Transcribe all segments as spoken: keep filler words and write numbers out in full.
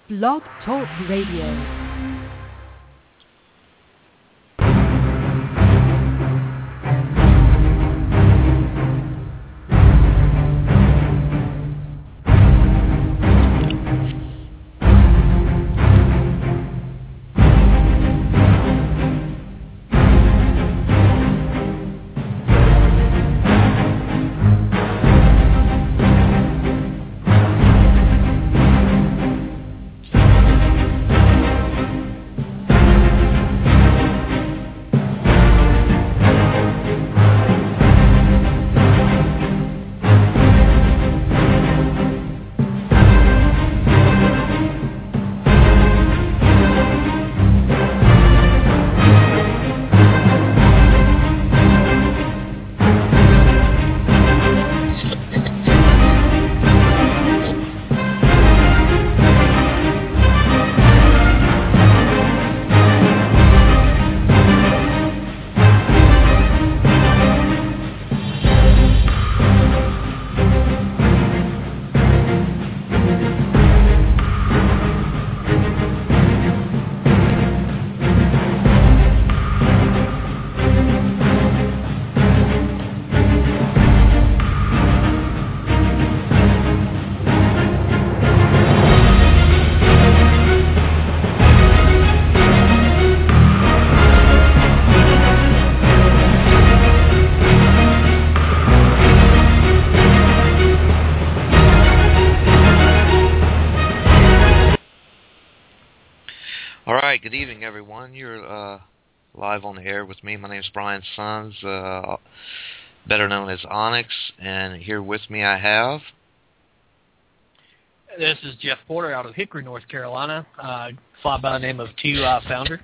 Blog Talk Radio. Good evening, everyone. You're uh, live on the air with me. My name is Brian Sons, uh, better known as Onyx, and here with me I have... This is Jeff Porter out of Hickory, North Carolina, uh, fly by the name of T U I Founder.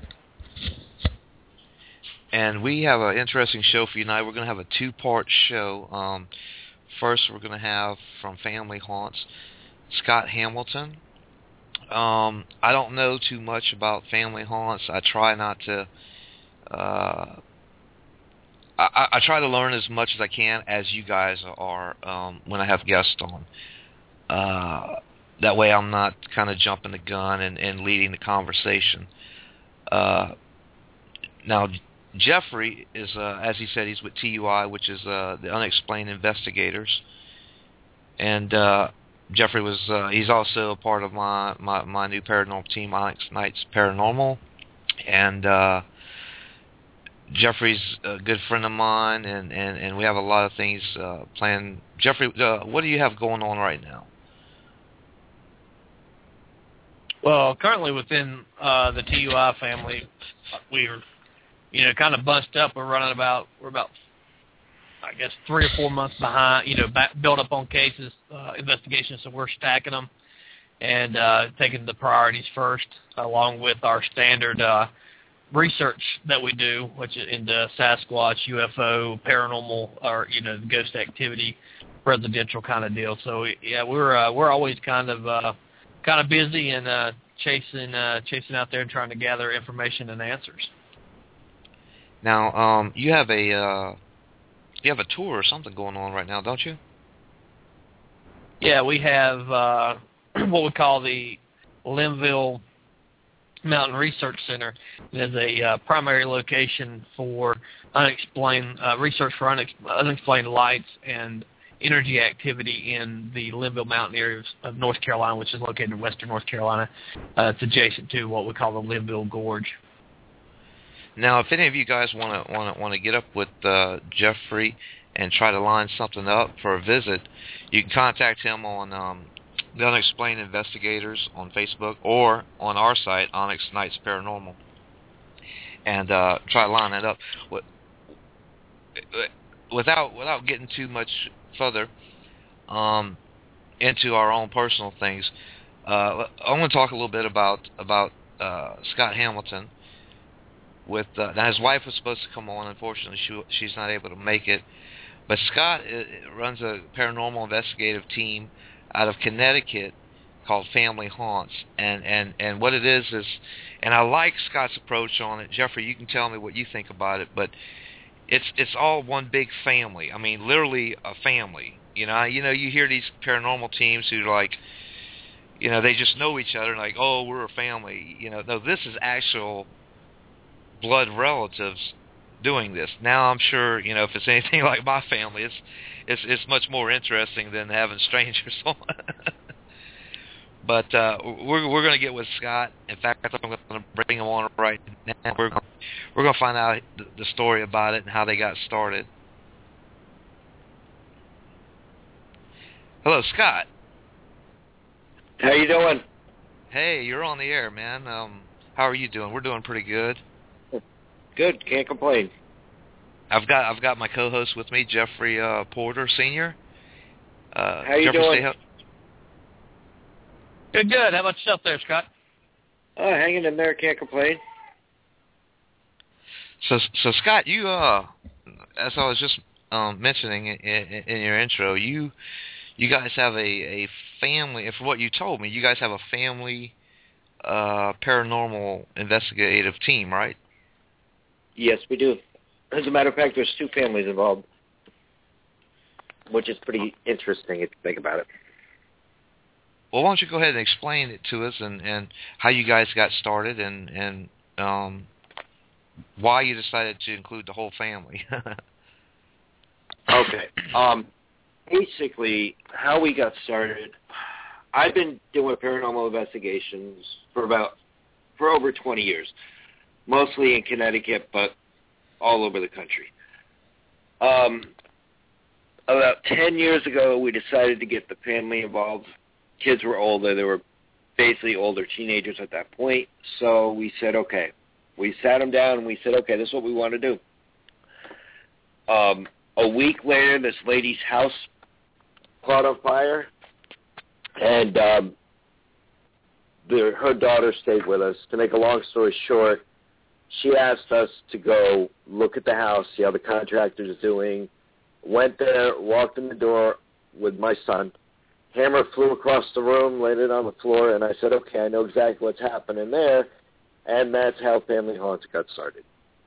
And we have an interesting show for you tonight. We're going to have a two-part show. Um, first, we're going to have, from Family Haunts, Scott Hamilton. Um, I don't know too much about Family Haunts. I try not to, uh, I, I try to learn as much as I can, as you guys are, um, when I have guests on. Uh, that way I'm not kind of jumping the gun and, and leading the conversation. Uh, now, Jeffrey is, uh, as he said, he's with T U I, which is uh, the Unexplained Investigators. And, uh, Jeffrey was, uh, he's also a part of my, my, my new paranormal team, Onyx Knights Paranormal, and uh, Jeffrey's a good friend of mine, and, and, and we have a lot of things uh, planned. Jeffrey, uh, what do you have going on right now? Well, currently within uh, the T U I family, we're, you know, kind of bunched up. We're running about, we're about I guess three or four months behind, you know, back, built up on cases, uh, investigations, so we're stacking them and uh, taking the priorities first, along with our standard uh, research that we do, which is into Sasquatch, U F O, paranormal, or, you know, ghost activity, presidential kind of deal. So, yeah, we're uh, we're always kind of uh, kind of busy and uh, chasing uh, chasing out there and trying to gather information and answers. Now, um, you have a... Uh You have a tour or something going on right now, don't you? Yeah, we have uh, what we call the Linville Mountain Research Center. It is a uh, primary location for unexplained uh, research for unex- unexplained lights and energy activity in the Linville Mountain areas of North Carolina, which is located in western North Carolina. Uh, it's adjacent to what we call the Linville Gorge. Now, if any of you guys want to want to want to get up with uh, Jeffrey and try to line something up for a visit, you can contact him on um, the Unexplained Investigators on Facebook or on our site, Onyx Knights Paranormal, and uh, try to line that up. Without without getting too much further um, into our own personal things, uh, I want to talk a little bit about about uh, Scott Hamilton. With uh, now his wife was supposed to come on. Unfortunately, she, she's not able to make it. But Scott uh, runs a paranormal investigative team out of Connecticut called Family Haunts, and, and, and what it is is, and I like Scott's approach on it. Jeffrey, you can tell me what you think about it, but it's it's all one big family. I mean, literally a family. You know, you know, you hear these paranormal teams who like, you know, they just know each other and like, oh, we're a family. You know, no, this is actual blood relatives doing this. Now I'm sure, you know, if it's anything like my family, it's it's it's much more interesting than having strangers on. But uh, we're we're going to get with Scott. In fact, I'm going to bring him on right now. We're gonna, we're going to find out the, the story about it and how they got started. Hello, Scott. How you doing? Hey, you're on the air, man. Um, how are you doing? We're doing pretty good. Good. Can't complain. I've got I've got my co-host with me, Jeffrey uh, Porter Senior Uh, how you Jeffrey, doing? Say how- Good, good. How about yourself there, Scott? Uh, hanging in there. Can't complain. So, so Scott, you uh, as I was just um, mentioning in, in, in your intro, you you guys have a, a family. And from what you told me, you guys have a family uh, paranormal investigative team, right? Yes, we do. As a matter of fact, there's two families involved, which is pretty interesting if you think about it. Well, why don't you go ahead and explain it to us and, and how you guys got started and, and um, why you decided to include the whole family. Okay. Um, basically, how we got started, I've been doing paranormal investigations for about, for over twenty years, mostly in Connecticut, but all over the country. Um, about ten years ago, we decided to get the family involved. Kids were older. They were basically older teenagers at that point. So we said, okay. We sat them down and we said, okay, this is what we want to do. Um, a week later, this lady's house caught on fire, and um, the, her daughter stayed with us. To make a long story short, she asked us to go look at the house, see how the contractor's doing. Went there, walked in the door with my son. Hammer flew across the room, laid it on the floor, and I said, okay, I know exactly what's happening there. And that's how Family Haunts got started.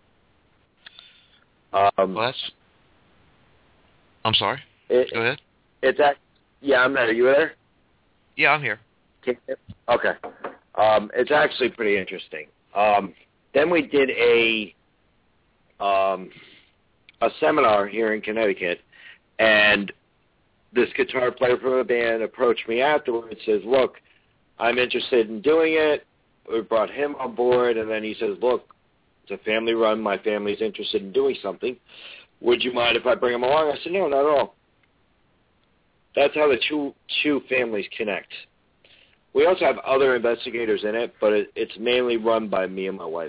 Um, well, that's... I'm sorry. It, Go ahead. It's act- yeah, I'm there. Are you there? Yeah, I'm here. Okay. Um, it's actually pretty interesting. Um, then we did a um, a seminar here in Connecticut, and this guitar player from the band approached me afterwards and says, look, I'm interested in doing it. We brought him on board, and then he says, look, it's a family run. My family's interested in doing something. Would you mind if I bring him along? I said, no, not at all. That's how the two, two families connect. We also have other investigators in it, but it, it's mainly run by me and my wife.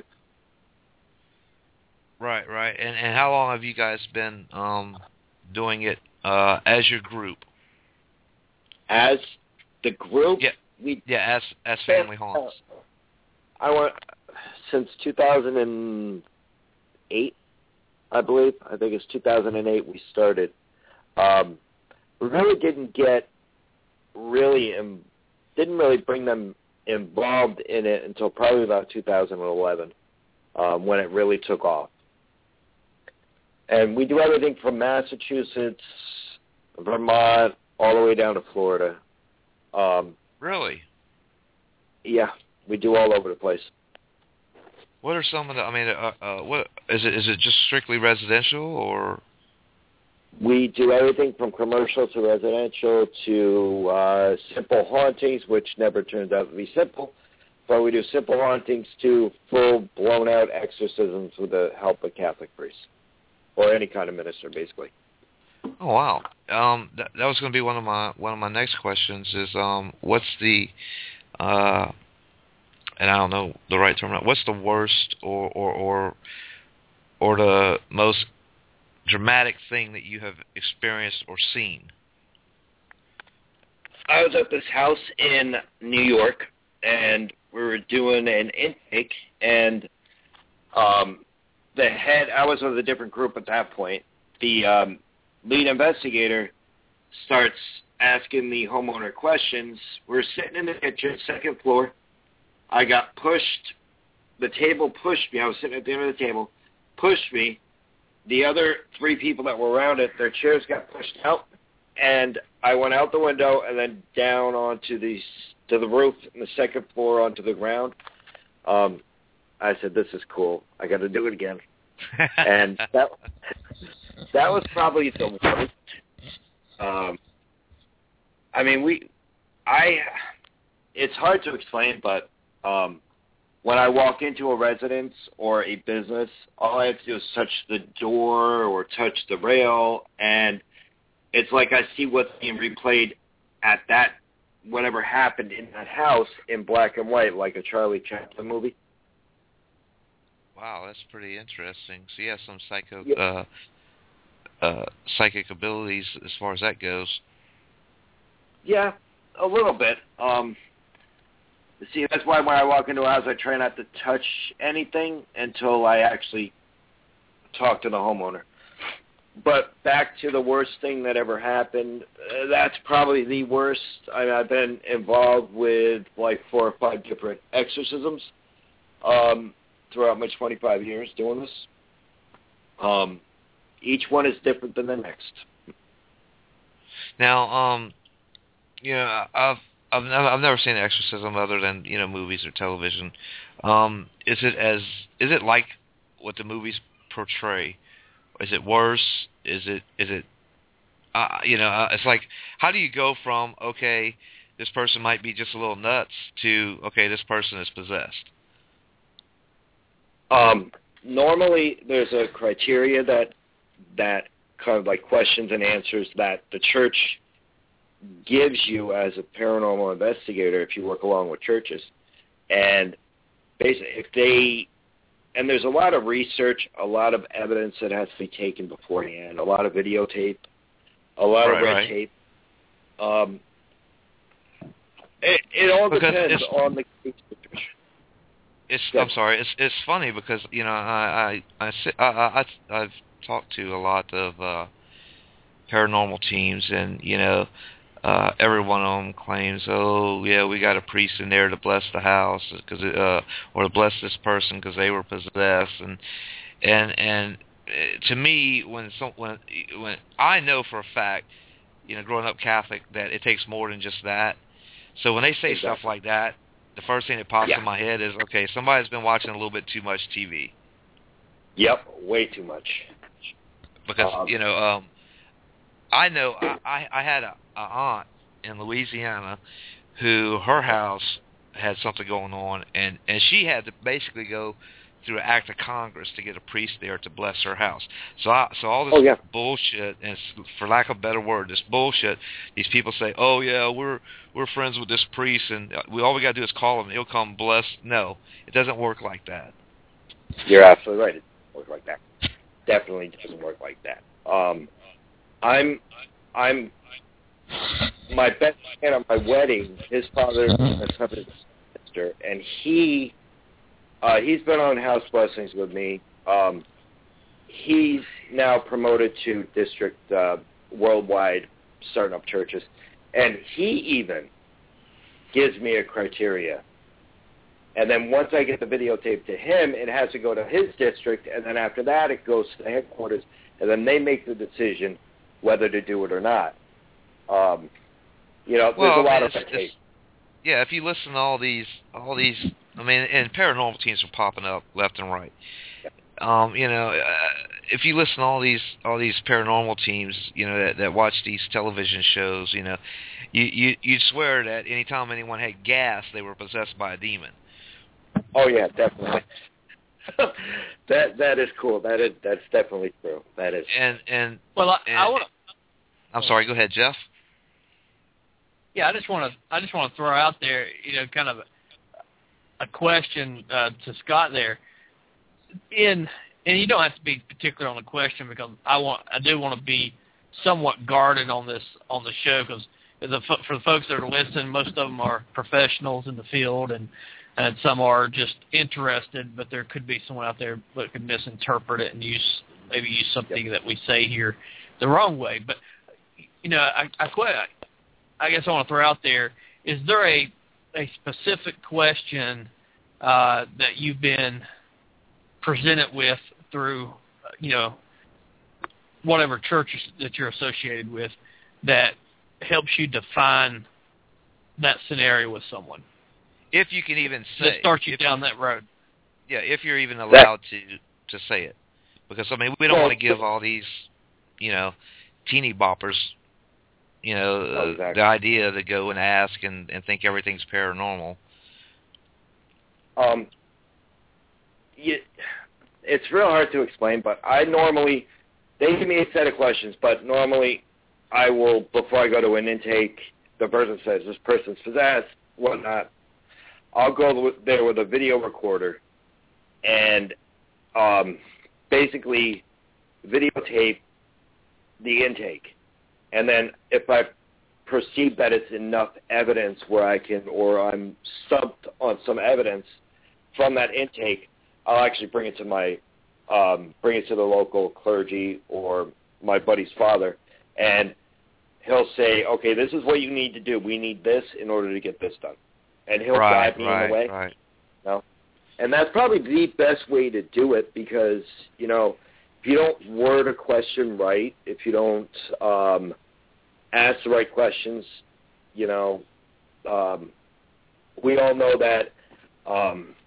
Right, right. And, and how long have you guys been um, doing it uh, as your group? As the group? Yeah, we, yeah as as Family Haunts. I went since two thousand eight, I believe. I think it's two thousand eight we started. Um, we really didn't get really, um, didn't really bring them involved in it until probably about two thousand eleven um, when it really took off. And we do everything from Massachusetts, Vermont, all the way down to Florida. Um, really? Yeah, we do all over the place. What are some of the? I mean, uh, uh, what is it? Is it just strictly residential, or? We do everything from commercial to residential to uh, simple hauntings, which never turns out to be simple. But we do simple hauntings to full blown-out exorcisms with the help of Catholic priests or any kind of minister, basically. Oh wow! Um, that, that was going to be one of my one of my next questions. Is um, what's the, uh, and I don't know the right term. What's the worst or or or, or the most dramatic thing that you have experienced or seen? I was at this house in New York, and we were doing an intake, and um, the head, I was with a different group at that point, the um, lead investigator starts asking the homeowner questions. We're sitting in the kitchen, second floor. I got pushed. The table pushed me. I was sitting at the end of the table, pushed me. The other three people that were around it, their chairs got pushed out, and I went out the window and then down onto the to the roof and the second floor onto the ground. Um, I said, this is cool. I got to do it again. And that that was probably the worst. Um, I mean, we, I, it's hard to explain, but um, when I walk into a residence or a business, all I have to do is touch the door or touch the rail, and it's like I see what's being replayed at that, whatever happened in that house in black and white, like a Charlie Chaplin movie. Wow, that's pretty interesting. So you have some psycho, Yeah. uh, uh, psychic abilities as far as that goes. Yeah, a little bit. Um, see, that's why when I walk into a house, I try not to touch anything until I actually talk to the homeowner. But back to the worst thing that ever happened, uh, that's probably the worst. I, I've been involved with like four or five different exorcisms um, throughout my twenty-five years doing this. Um, each one is different than the next. Now, um, you know, I've I've never, I've never seen an exorcism other than, you know, movies or television. Um, is it as is it like what the movies portray? Is it worse? Is it is it uh, you know? Uh, it's like, how do you go from, okay, this person might be just a little nuts, to, okay, this person is possessed? Um, normally, there's a criteria that that kind of like questions and answers that the church gives you as a paranormal investigator if you work along with churches. And basically, if they, and there's a lot of research, a lot of evidence that has to be taken beforehand, a lot of videotape, a lot right, of red right. tape. Um, it, it all Because depends it's- on the case. It's Yeah. I'm sorry. It's it's funny because, you know, I I I, sit- I, I I- I've talked to a lot of uh, paranormal teams, and, you know, uh, every one of them claims, oh yeah, we got a priest in there to bless the house, because uh, or to bless this person because they were possessed, and and and uh, to me, when some when when I know for a fact, you know, growing up Catholic, that it takes more than just that. So when they say Exactly. stuff like that, the first thing that pops Yeah. in my head is, okay, somebody's been watching a little bit too much T V. Yep, way too much. Because, Um, you know, um, I know I, I, I had a, a aunt in Louisiana who, her house had something going on, and, and she had to basically go through an act of Congress to get a priest there to bless her house. So I, so all this Oh, yeah. bullshit, and it's, for lack of a better word, this bullshit, these people say, oh yeah, we're we're friends with this priest, and we all we got to do is call him, he'll come bless. No, it doesn't work like that. You're absolutely right. It doesn't work like that. Definitely doesn't work like that. Um, I'm, I'm, my best man at my wedding, his father is a sister, and he, uh, he's been on house blessings with me. Um, he's now promoted to district, uh, worldwide, starting up churches, and he even gives me a criteria. And then once I get the videotape to him, it has to go to his district, and then after that it goes to the headquarters, and then they make the decision whether to do it or not. Um, you know, Well, there's a lot I mean, of it's- red tape. it's- Yeah, if you listen to all these, all these, I mean, and paranormal teams are popping up left and right. Um, you know, uh, if you listen to all these, all these paranormal teams, you know, that, that watch these television shows, you know, you you you'd swear that anytime anyone had gas, they were possessed by a demon. Oh yeah, definitely. that that is cool. That is that's definitely true. That is. And and Well, I, and, I want to. I'm sorry. Go ahead, Jeff. Yeah, I just want to. I just want to throw out there, you know, kind of a, a question uh, to Scott there. In and you don't have to be particular on the question, because I want. I do want to be somewhat guarded on this on the show, because the, for the folks that are listening, most of them are professionals in the field, and and some are just interested. But there could be someone out there that could misinterpret it and use maybe use something that we say here the wrong way. But you know, I I, I guess I want to throw out there: is there a a specific question uh, that you've been presented with through, you know, whatever church that you're associated with, that helps you define that scenario with someone. If you can even say. That starts you if, down that road. Yeah, if you're even allowed to to say it. Because, I mean, we don't well, want to give all these, you know, teeny boppers, you know, oh, exactly. uh, the idea to go and ask and, and think everything's paranormal. Um, you, it's real hard to explain, but I normally, they give me a set of questions, but normally I will, before I go to an intake, the person says, this person's possessed, whatnot. I'll go there with a video recorder and um, basically videotape the intake. And then if I perceive that it's enough evidence where I can, or I'm stumped on some evidence from that intake, I'll actually bring it to my, um, bring it to the local clergy or my buddy's father, and he'll say, okay, this is what you need to do. We need this in order to get this done. And he'll right, guide me right, in the way. Right. You know? And that's probably the best way to do it because, you know, if you don't word a question right, if you don't um, ask the right questions, you know, um, we all know that um,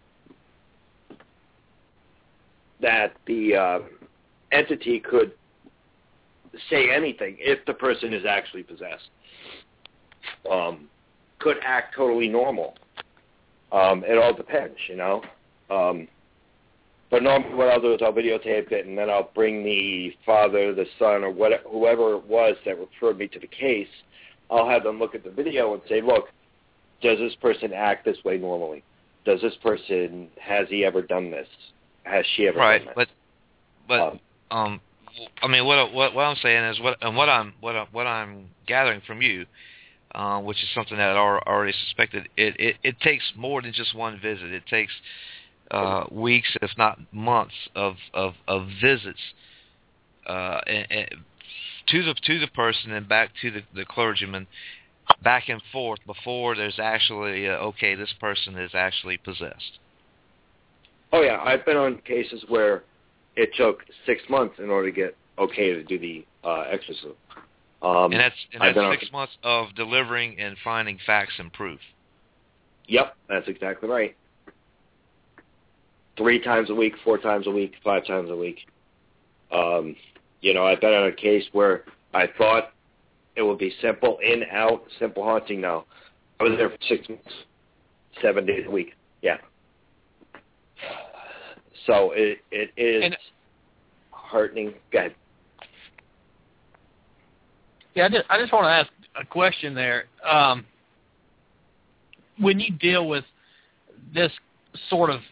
that the uh, entity could say anything if the person is actually possessed. Um, could act totally normal. Um, it all depends, you know. Um, but normally what I'll do is I'll videotape it, and then I'll bring the father, the son, or whatever, whoever it was that referred me to the case. I'll have them look at the video and say, look, does this person act this way normally? Does this person, has he ever done this? Has she ever right, done this? But, but, um, um, I mean, what what what I'm saying is what and what I'm what I, what I'm gathering from you. Uh, which is something that I already suspected. It, it it takes more than just one visit. It takes uh, weeks, if not months, of of, of visits uh, and, and to the to the person and back to the, the clergyman, back and forth before there's actually uh, okay, this person is actually possessed. Oh yeah, I've been on cases where it took six months in order to get okay to do the uh, exorcism. Um, and that's, and that's six on, months of delivering and finding facts and proof. Yep, that's exactly right. Three times a week, four times a week, five times a week. Um, you know, I've been on a case where I thought it would be simple, in, out, simple haunting. Now, I was there for six months, seven days a week. Yeah. So it it is and, heartening. Go ahead. Yeah, I just, I just want to ask a question there. Um, when you deal with this sort of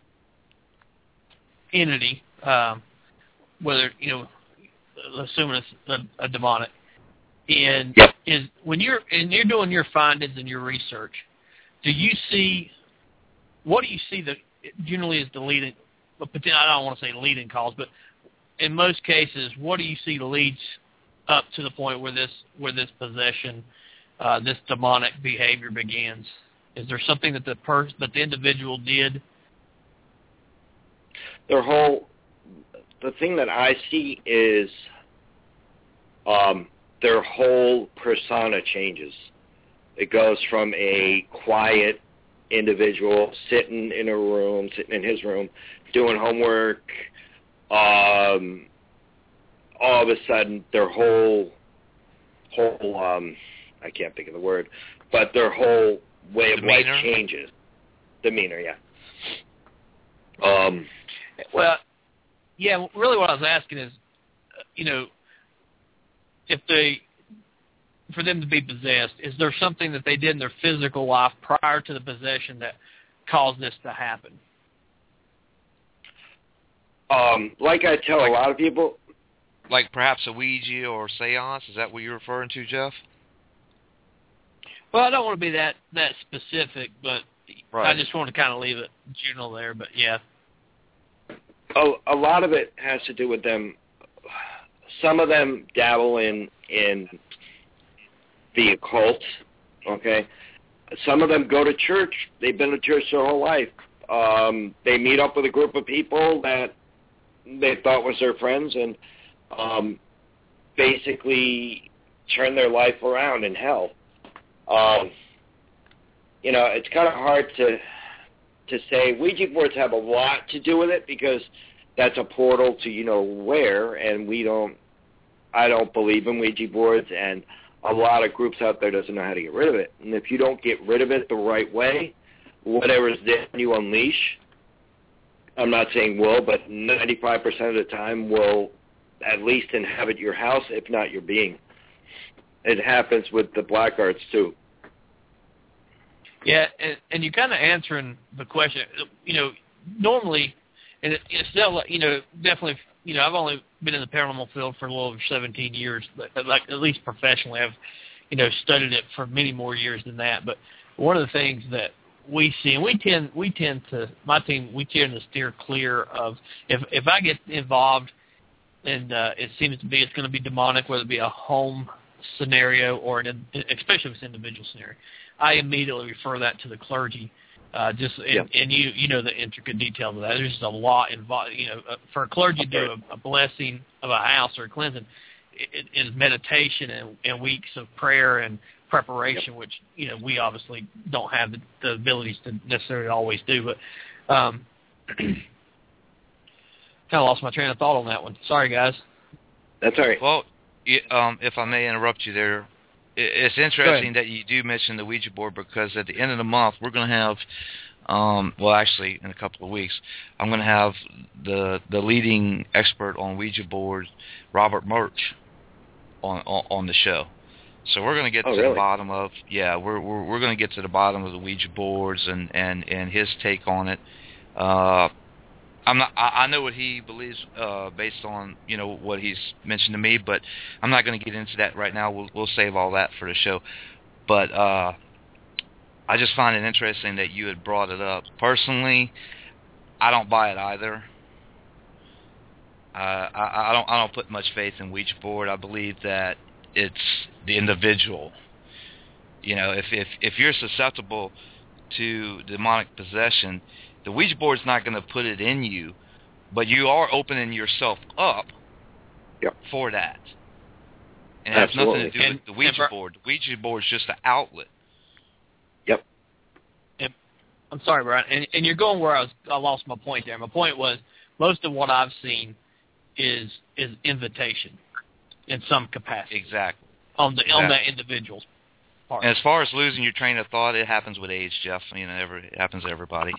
entity, um, whether, you know, assuming it's a, a demonic, and yep. is when you're and you're doing your findings and your research, do you see, what do you see that generally is the leading, I don't want to say leading cause, but in most cases, what do you see leads up to the point where this where this possession, uh, this demonic behavior begins? Is there something that the person, that the individual did? Their whole, the thing that I see is, um, their whole persona changes. It goes from a quiet individual sitting in a room, sitting in his room, doing homework. Um, all of a sudden their whole, whole, um, I can't think of the word, but their whole way of Demeanor? life changes. Demeanor, yeah. Um, well, yeah, really what I was asking is, you know, if they, for them to be possessed, is there something that they did in their physical life prior to the possession that caused this to happen? Um, like I tell a lot of people, like perhaps a Ouija or seance? Is that what you're referring to, Jeff? Well, I don't want to be that, that specific, but right. I just want to kind of leave it general there, but yeah. A, a lot of it has to do with them. Some of them dabble in, in the occult, okay? Some of them go to church. They've been to church their whole life. Um, they meet up with a group of people that they thought was their friends and um, basically turn their life around in hell. Um, you know, it's kind of hard to to say. Ouija boards have a lot to do with it because that's a portal to you know where, and we don't. I don't believe in Ouija boards, and a lot of groups out there doesn't know how to get rid of it. And if you don't get rid of it the right way, whatever's there you unleash, I'm not saying will, but ninety-five percent of the time will at least inhabit your house, if not your being. It happens with the black arts, too. Yeah, and, and you're kind of answering the question. You know, normally, and it, it's still, you know, definitely, you know, I've only been in the paranormal field for a little over seventeen years, but like at least professionally, I've, you know, studied it for many more years than that. But one of the things that we see, and we tend, we tend to, my team, we tend to steer clear of, if if I get involved, and uh, it seems to be it's going to be demonic, whether it be a home scenario or an, especially if it's an individual scenario, I immediately refer that to the clergy. Uh, just and, yep. and you you know the intricate details of that. There's just a lot involved. You know, uh, for a clergy to do a, a blessing of a house or a cleansing, it, it is meditation and, and weeks of prayer and preparation, yep. which you know we obviously don't have the, the abilities to necessarily always do. But um, kind of lost my train of thought on that one. Sorry, guys. That's all right. Well, um, if I may interrupt you there. It's interesting that you do mention the Ouija board because at the end of the month we're going to have, um, well, actually in a couple of weeks, I'm going to have the the leading expert on Ouija boards, Robert Murch, on, on on the show. So we're going to get oh, to really? the bottom of yeah, we're we're we're going to get to the bottom of the Ouija boards and and and his take on it. Uh, I'm not. I, I know what he believes uh, based on you know what he's mentioned to me, but I'm not going to get into that right now. We'll we'll save all that for the show. But uh, I just find it interesting that you had brought it up. Personally, I don't buy it either. Uh, I, I don't. I don't put much faith in Ouija board. I believe that it's the individual. You know, if if if you're susceptible to demonic possession, the Ouija board's not going to put it in you, but you are opening yourself up yep. for that. And it has Absolutely. nothing to do and, with the Ouija and, board. The Ouija board is just an outlet. Yep. And, I'm sorry, Brian, and, and you're going where I was. I lost my point there. My point was most of what I've seen is is invitation in some capacity. Exactly. On the exactly. on that individual's part. And as far as losing your train of thought, it happens with age, Jeff. You know, every, it happens to everybody.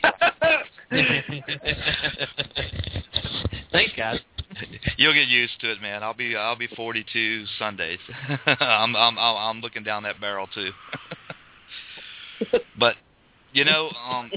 Thanks, guys. You'll get used to it, man. I'll be I'll be forty-two Sundays. I'm I'm I'm looking down that barrel too. But you know, um,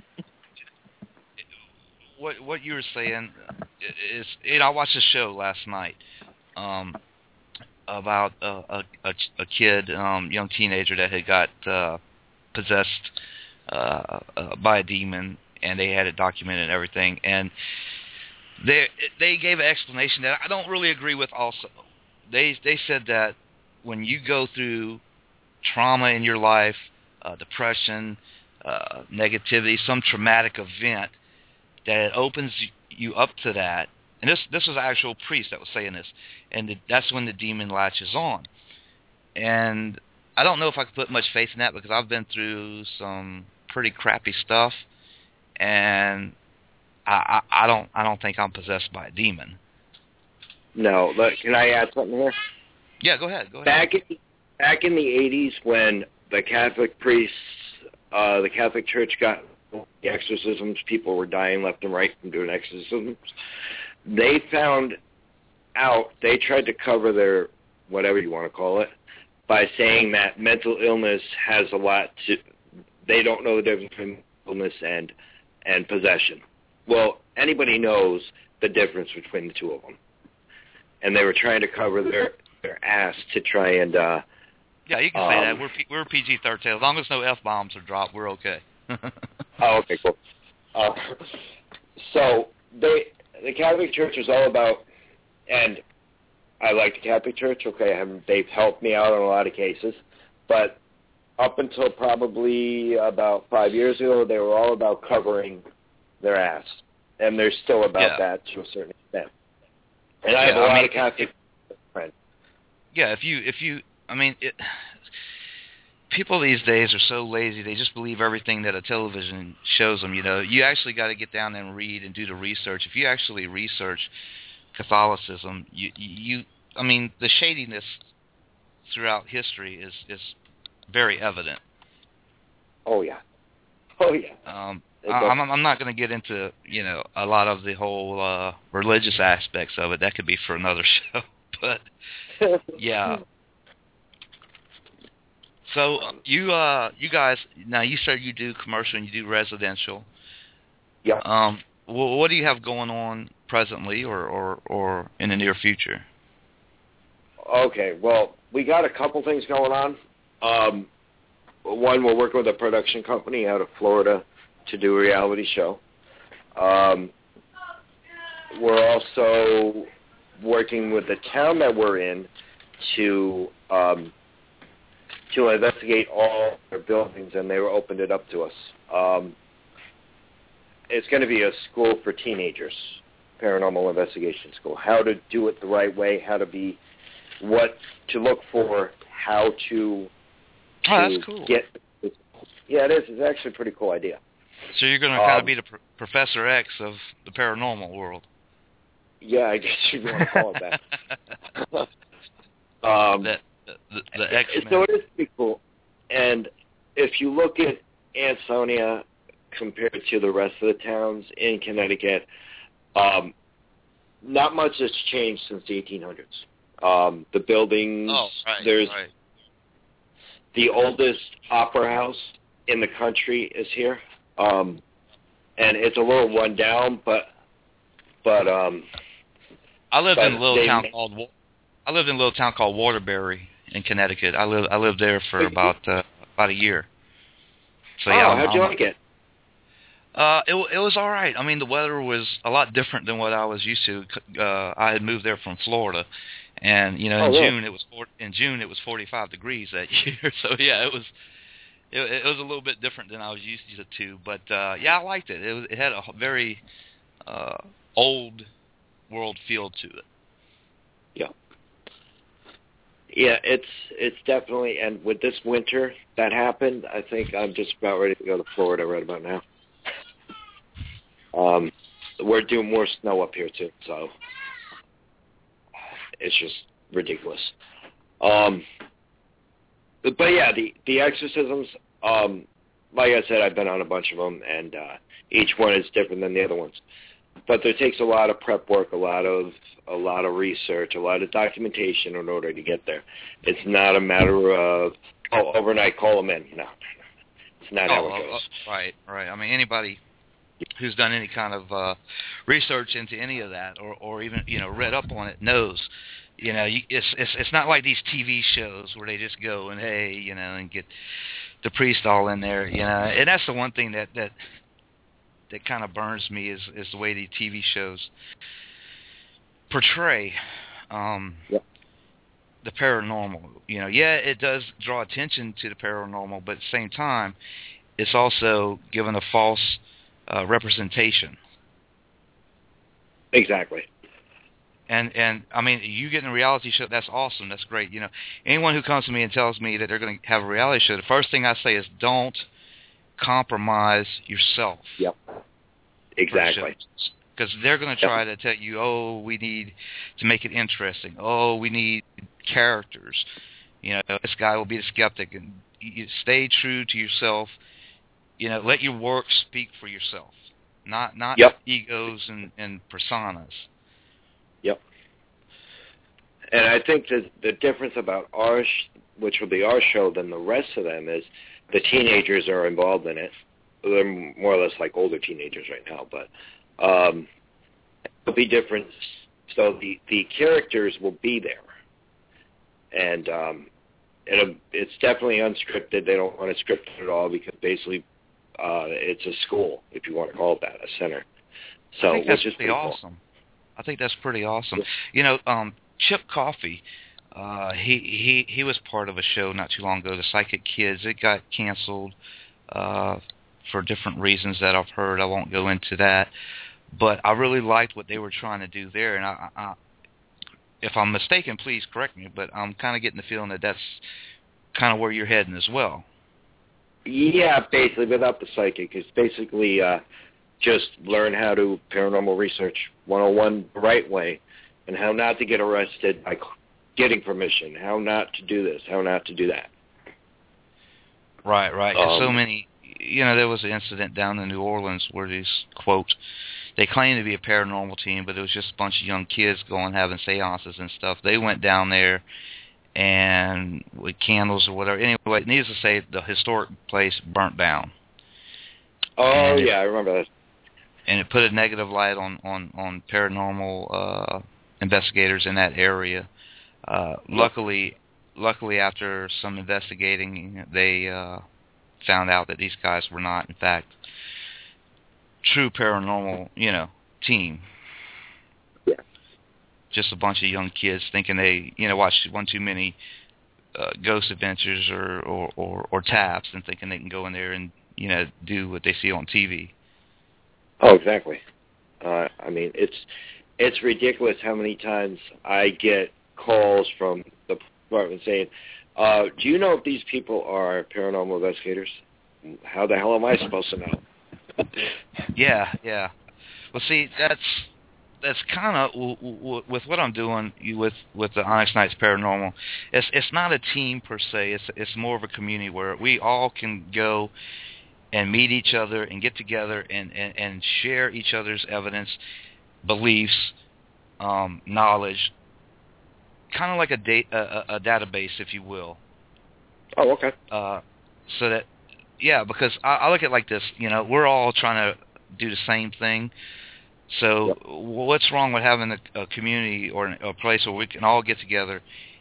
what what you were saying is, you know, I watched a show last night um, about a, a a kid, um, young teenager that had got uh, possessed uh, uh, by a demon, and they had it documented and everything, and they they gave an explanation that I don't really agree with. Also, they they said that when you go through trauma in your life, uh, depression, uh, negativity, some traumatic event, that it opens you up to that. And this this was an actual priest that was saying this, and the, that's when the demon latches on. And I don't know if I could put much faith in that because I've been through some pretty crappy stuff, and I, I, I don't I don't think I'm possessed by a demon. No, look, can I add something here? Yeah, go ahead. Go ahead. Back in back in the eighties, when the Catholic priests, uh, the Catholic Church got the exorcisms, people were dying left and right from doing exorcisms. They found out, they tried to cover their, whatever you want to call it, by saying that mental illness has a lot to, they don't know the difference between illness and, and possession. Well, anybody knows the difference between the two of them. And they were trying to cover their, their ass to try and... Uh, yeah, you can um, say that. We're P- we're P G thirteen. As long as no F-bombs are dropped, we're okay. Oh, okay, cool. Uh, so they, the Catholic Church is all about, and I like the Catholic Church. Okay, I haven't, they've helped me out on a lot of cases, but up until probably about five years ago, they were all about covering their ass, and they're still about yeah. that to a certain extent. And I yeah, have a lot I mean, of Catholic friends. Yeah, if you if you, I mean, it, people these days are so lazy, they just believe everything that a television shows them, you know. You actually got to get down and read and do the research. If you actually research Catholicism, you, you I mean, the shadiness throughout history is, is very evident. Oh, yeah. Oh, yeah. Um, I, I'm, I'm not going to get into, you know, a lot of the whole uh, religious aspects of it. That could be for another show. But, yeah. So you uh you guys now you said you do commercial and you do residential. Yeah. Um, well, what do you have going on presently or, or, or in the near future? Okay, well, we got a couple things going on. Um, one, we're working with a production company out of Florida to do a reality show. Um, we're also working with the town that we're in to um, to investigate all their buildings, and they were opened it up to us. Um, it's going to be a school for teenagers, paranormal investigation school. How to do it the right way, how to be, what to look for, how to, to oh, that's cool. get. Yeah, it is. It's actually a pretty cool idea. So you're going to um, kind of be the pr- Professor X of the paranormal world. Yeah, I guess you want to call it that. um, the, the, the X-Men. So it is pretty cool. And if you look at Ansonia compared to the rest of the towns in Connecticut, um, not much has changed since the eighteen hundreds. Um, the buildings, oh, right, there's right. the oldest opera house in the country is here. Um, and it's a little run down, but but um, I lived but in a little they, town called I lived in a little town called Waterbury in Connecticut. I lived I lived there for about uh, about a year. So oh, yeah, I'm, how'd you I'm, like it? Uh, it it was all right. I mean, the weather was a lot different than what I was used to. Uh, I had moved there from Florida, and you know, oh, in really? June it was four, in June it was forty-five degrees that year. So yeah, it was it, it was a little bit different than I was used to. But uh, yeah, I liked it. It was, it had a very uh, old world feel to it. Yeah. Yeah, it's it's definitely, and with this winter that happened, I think I'm just about ready to go to Florida right about now. Um, we're doing more snow up here too, so it's just ridiculous. Um, but yeah, the the exorcisms, um, like I said, I've been on a bunch of them, and uh, each one is different than the other ones. But there takes a lot of prep work, a lot of a lot of research, a lot of documentation in order to get there. It's not a matter of oh, overnight call them in. No, it's not oh, how it goes. Uh, right, right. I mean, anybody who's done any kind of uh, research into any of that, or, or even you know read up on it, knows. You know, you, it's it's it's not like these T V shows where they just go and hey, you know, and get the priest all in there. You know, and that's the one thing that that. that kind of burns me is, is the way the T V shows portray um, yep. the paranormal. You know, yeah, it does draw attention to the paranormal, but at the same time, it's also given a false uh, representation. Exactly. And, and I mean, you get in a reality show, that's awesome, that's great. You know, anyone who comes to me and tells me that they're going to have a reality show, the first thing I say is don't compromise yourself. Yep. Exactly. Because they're going to try yep. to tell you, oh, we need to make it interesting. Oh, we need characters. You know, this guy will be the skeptic. And you stay true to yourself. You know, let your work speak for yourself, not not yep. egos and, and personas. Yep. And I think that the difference about our, sh- which will be our show, than the rest of them is the teenagers are involved in it. They're more or less like older teenagers right now, but um, it'll be different. So the, the characters will be there, and um, it'll, it's definitely unscripted. They don't want to script it at all because basically uh, it's a school, if you want to call it that, a center. So I think that's which is pretty, pretty awesome. Cool. I think that's pretty awesome. Yeah. You know, um, Chip Coffey. Uh, he, he he was part of a show not too long ago, The Psychic Kids. It got canceled uh, for different reasons that I've heard. I won't go into that. But I really liked what they were trying to do there. And I, I, if I'm mistaken, please correct me, but I'm kind of getting the feeling that that's kind of where you're heading as well. Yeah, basically, without the psychic. It's basically uh, just learn how to paranormal research one oh one the right way, and how not to get arrested by getting permission, how not to do this, how not to do that. Right, right. 'Cause Um, so many, you know, there was an incident down in New Orleans where these, quote, they claimed to be a paranormal team, but it was just a bunch of young kids going having seances and stuff. They went down there and with candles or whatever. Anyway, needless to say, the historic place burnt down. Oh, And it- yeah, I remember that. And it put a negative light on, on, on paranormal uh, investigators in that area. Uh, luckily, luckily, after some investigating, they uh, found out that these guys were not, in fact, true paranormal, you know, team. Yeah. Just a bunch of young kids thinking they, you know, watched one too many uh, Ghost Adventures or, or, or, or Taps and thinking they can go in there and, you know, do what they see on T V. Oh, exactly. Uh, I mean, it's it's ridiculous how many times I get calls from the department saying, uh, do you know if these people are paranormal investigators? How the hell am I supposed to know? Yeah, yeah. Well, see, that's that's kind of w- w- with what I'm doing with with the Onyx Knights Paranormal. It's it's not a team per se. It's it's more of a community where we all can go and meet each other and get together and, and, and share each other's evidence, beliefs, um, knowledge, kind of like a, da- a, a database, if you will. Oh, okay. Uh, so that, yeah, because I, I look at it like this, you know, we're all trying to do the same thing. So Yep. what's wrong with having a, a community or a place where we can all get together,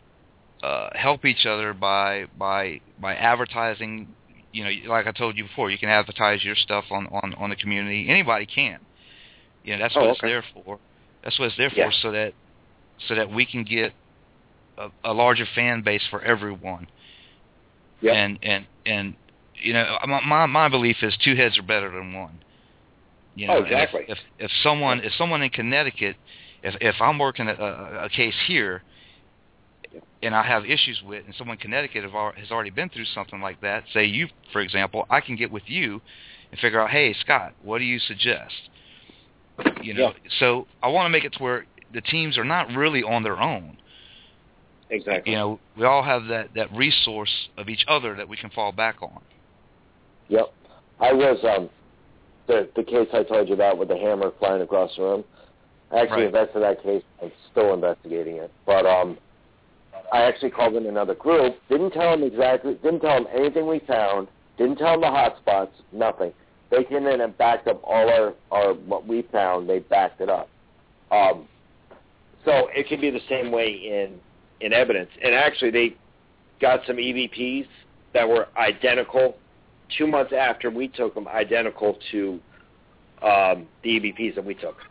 uh, help each other by by by advertising. You know, like I told you before, you can advertise your stuff on, on, on the community. Anybody can. You know, that's what Oh, it's okay. there for. That's what it's there Yeah. for, so that so that we can get a, a larger fan base for everyone. Yep. And and and you know, my my, my belief is two heads are better than one. You know, Oh, and exactly. If, if if someone if someone in Connecticut, if if I'm working a, a, a case here, and I have issues with, and someone in Connecticut have, al- has already been through something like that, say you, for example, I can get with you and figure out, hey, Scott, what do you suggest? You know, Yeah. so I want to make it to where the teams are not really on their own. Exactly. You know, we all have that, that resource of each other that we can fall back on. Yep. I was, um, the the case I told you about with the hammer flying across the room, I actually Right. invested that case. I'm still investigating it. But um, I actually called in another group, didn't tell them exactly, didn't tell them anything we found, didn't tell them the hot spots, nothing. They came in and backed up all our, our what we found. They backed it up. Um, so it can be the same way in, in evidence. And actually, they got some E V Ps that were identical two months after we took them, identical to um, the E V Ps that we took.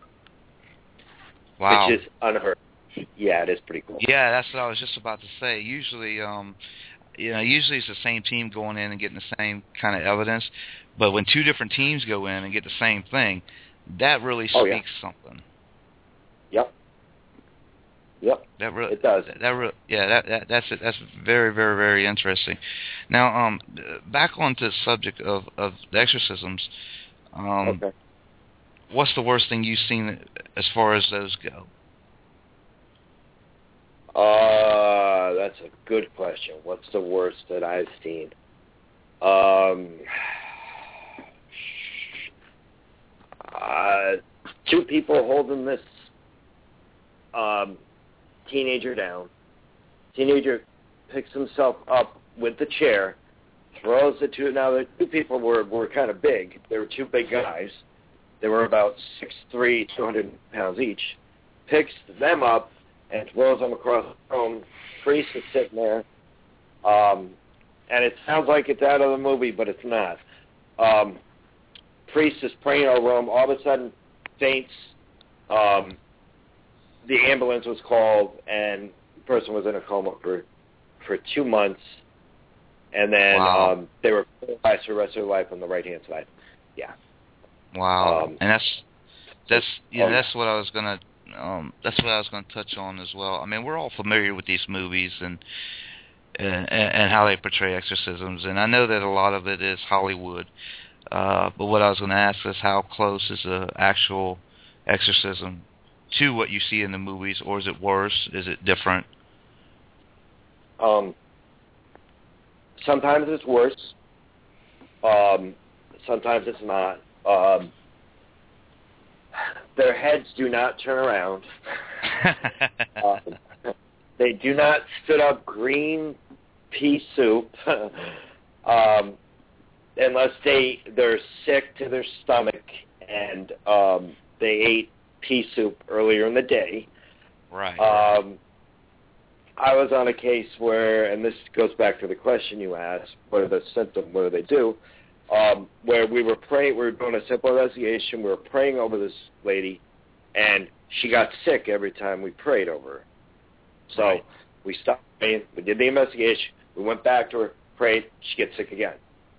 Wow. Which is unheard of. Yeah, it is pretty cool. Yeah, that's what I was just about to say. Usually, um, you know, usually it's the same team going in and getting the same kind of evidence, but when two different teams go in and get the same thing, that really speaks Oh, yeah. something. Yep. Yep. That really, It does. That, that re- yeah, that, that that's it. That's very, very, very interesting. Now, um, back onto the subject of, of the exorcisms. Um, Okay. What's the worst thing you've seen as far as those go? Uh, that's a good question. What's the worst that I've seen? Um, uh, two people holding this um, teenager down. Teenager picks himself up with the chair, throws the two. Now, the two people were, were kind of big. They were two big guys. They were about six three, two hundred pounds each. Picks them up and throws them across the room. Priest is sitting there. Um, and it sounds like it's out of the movie, but it's not. Um, Priest is praying over him. All of a sudden, faints. Um, the ambulance was called, and the person was in a coma for for two months. And then Wow. um, they were paralyzed for the rest of their life on the right-hand side. Yeah. Wow, Um, and that's that's you know oh, that's what I was gonna um, that's what I was gonna touch on as well. I mean, we're all familiar with these movies, and and, and how they portray exorcisms. And I know that a lot of it is Hollywood. Uh, but what I was going to ask is how close is the actual exorcism to what you see in the movies, or is it worse? Is it different? Um, sometimes it's worse. Um, sometimes it's not. Um, their heads do not turn around. uh, they do not spit up green pea soup. um, unless they, they're sick to their stomach and um, they ate pea soup earlier in the day. Right. Um, I was on a case where, and this goes back to the question you asked, what are the symptoms, what do they do, um, where we were praying, we were doing a simple investigation, we were praying over this lady, and she got sick every time we prayed over her. So right. we stopped praying, we did the investigation, we went back to her, prayed, she gets sick again.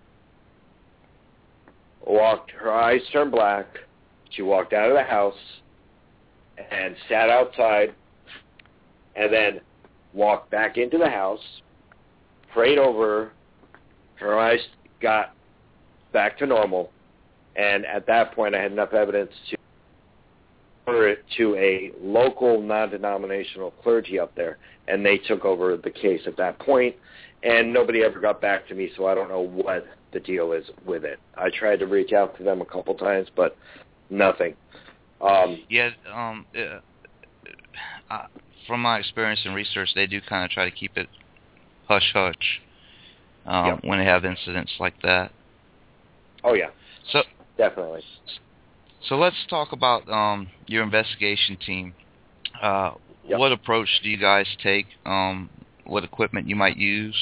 Walked, her eyes turned black. She walked out of the house and sat outside, and then walked back into the house, prayed over her. Her eyes got back to normal, and at that point, I had enough evidence to refer it to a local non-denominational clergy up there, and they took over the case at that point, and nobody ever got back to me, so I don't know what the deal is with it. I tried to reach out to them a couple times, but nothing. Um, yeah, um, uh, uh, from my experience and research, they do kind of try to keep it hush-hush um, yep. when they have incidents like that. Oh, yeah. So definitely. So let's talk about um, your investigation team. Uh, yep. What approach do you guys take? Um, what equipment you might use?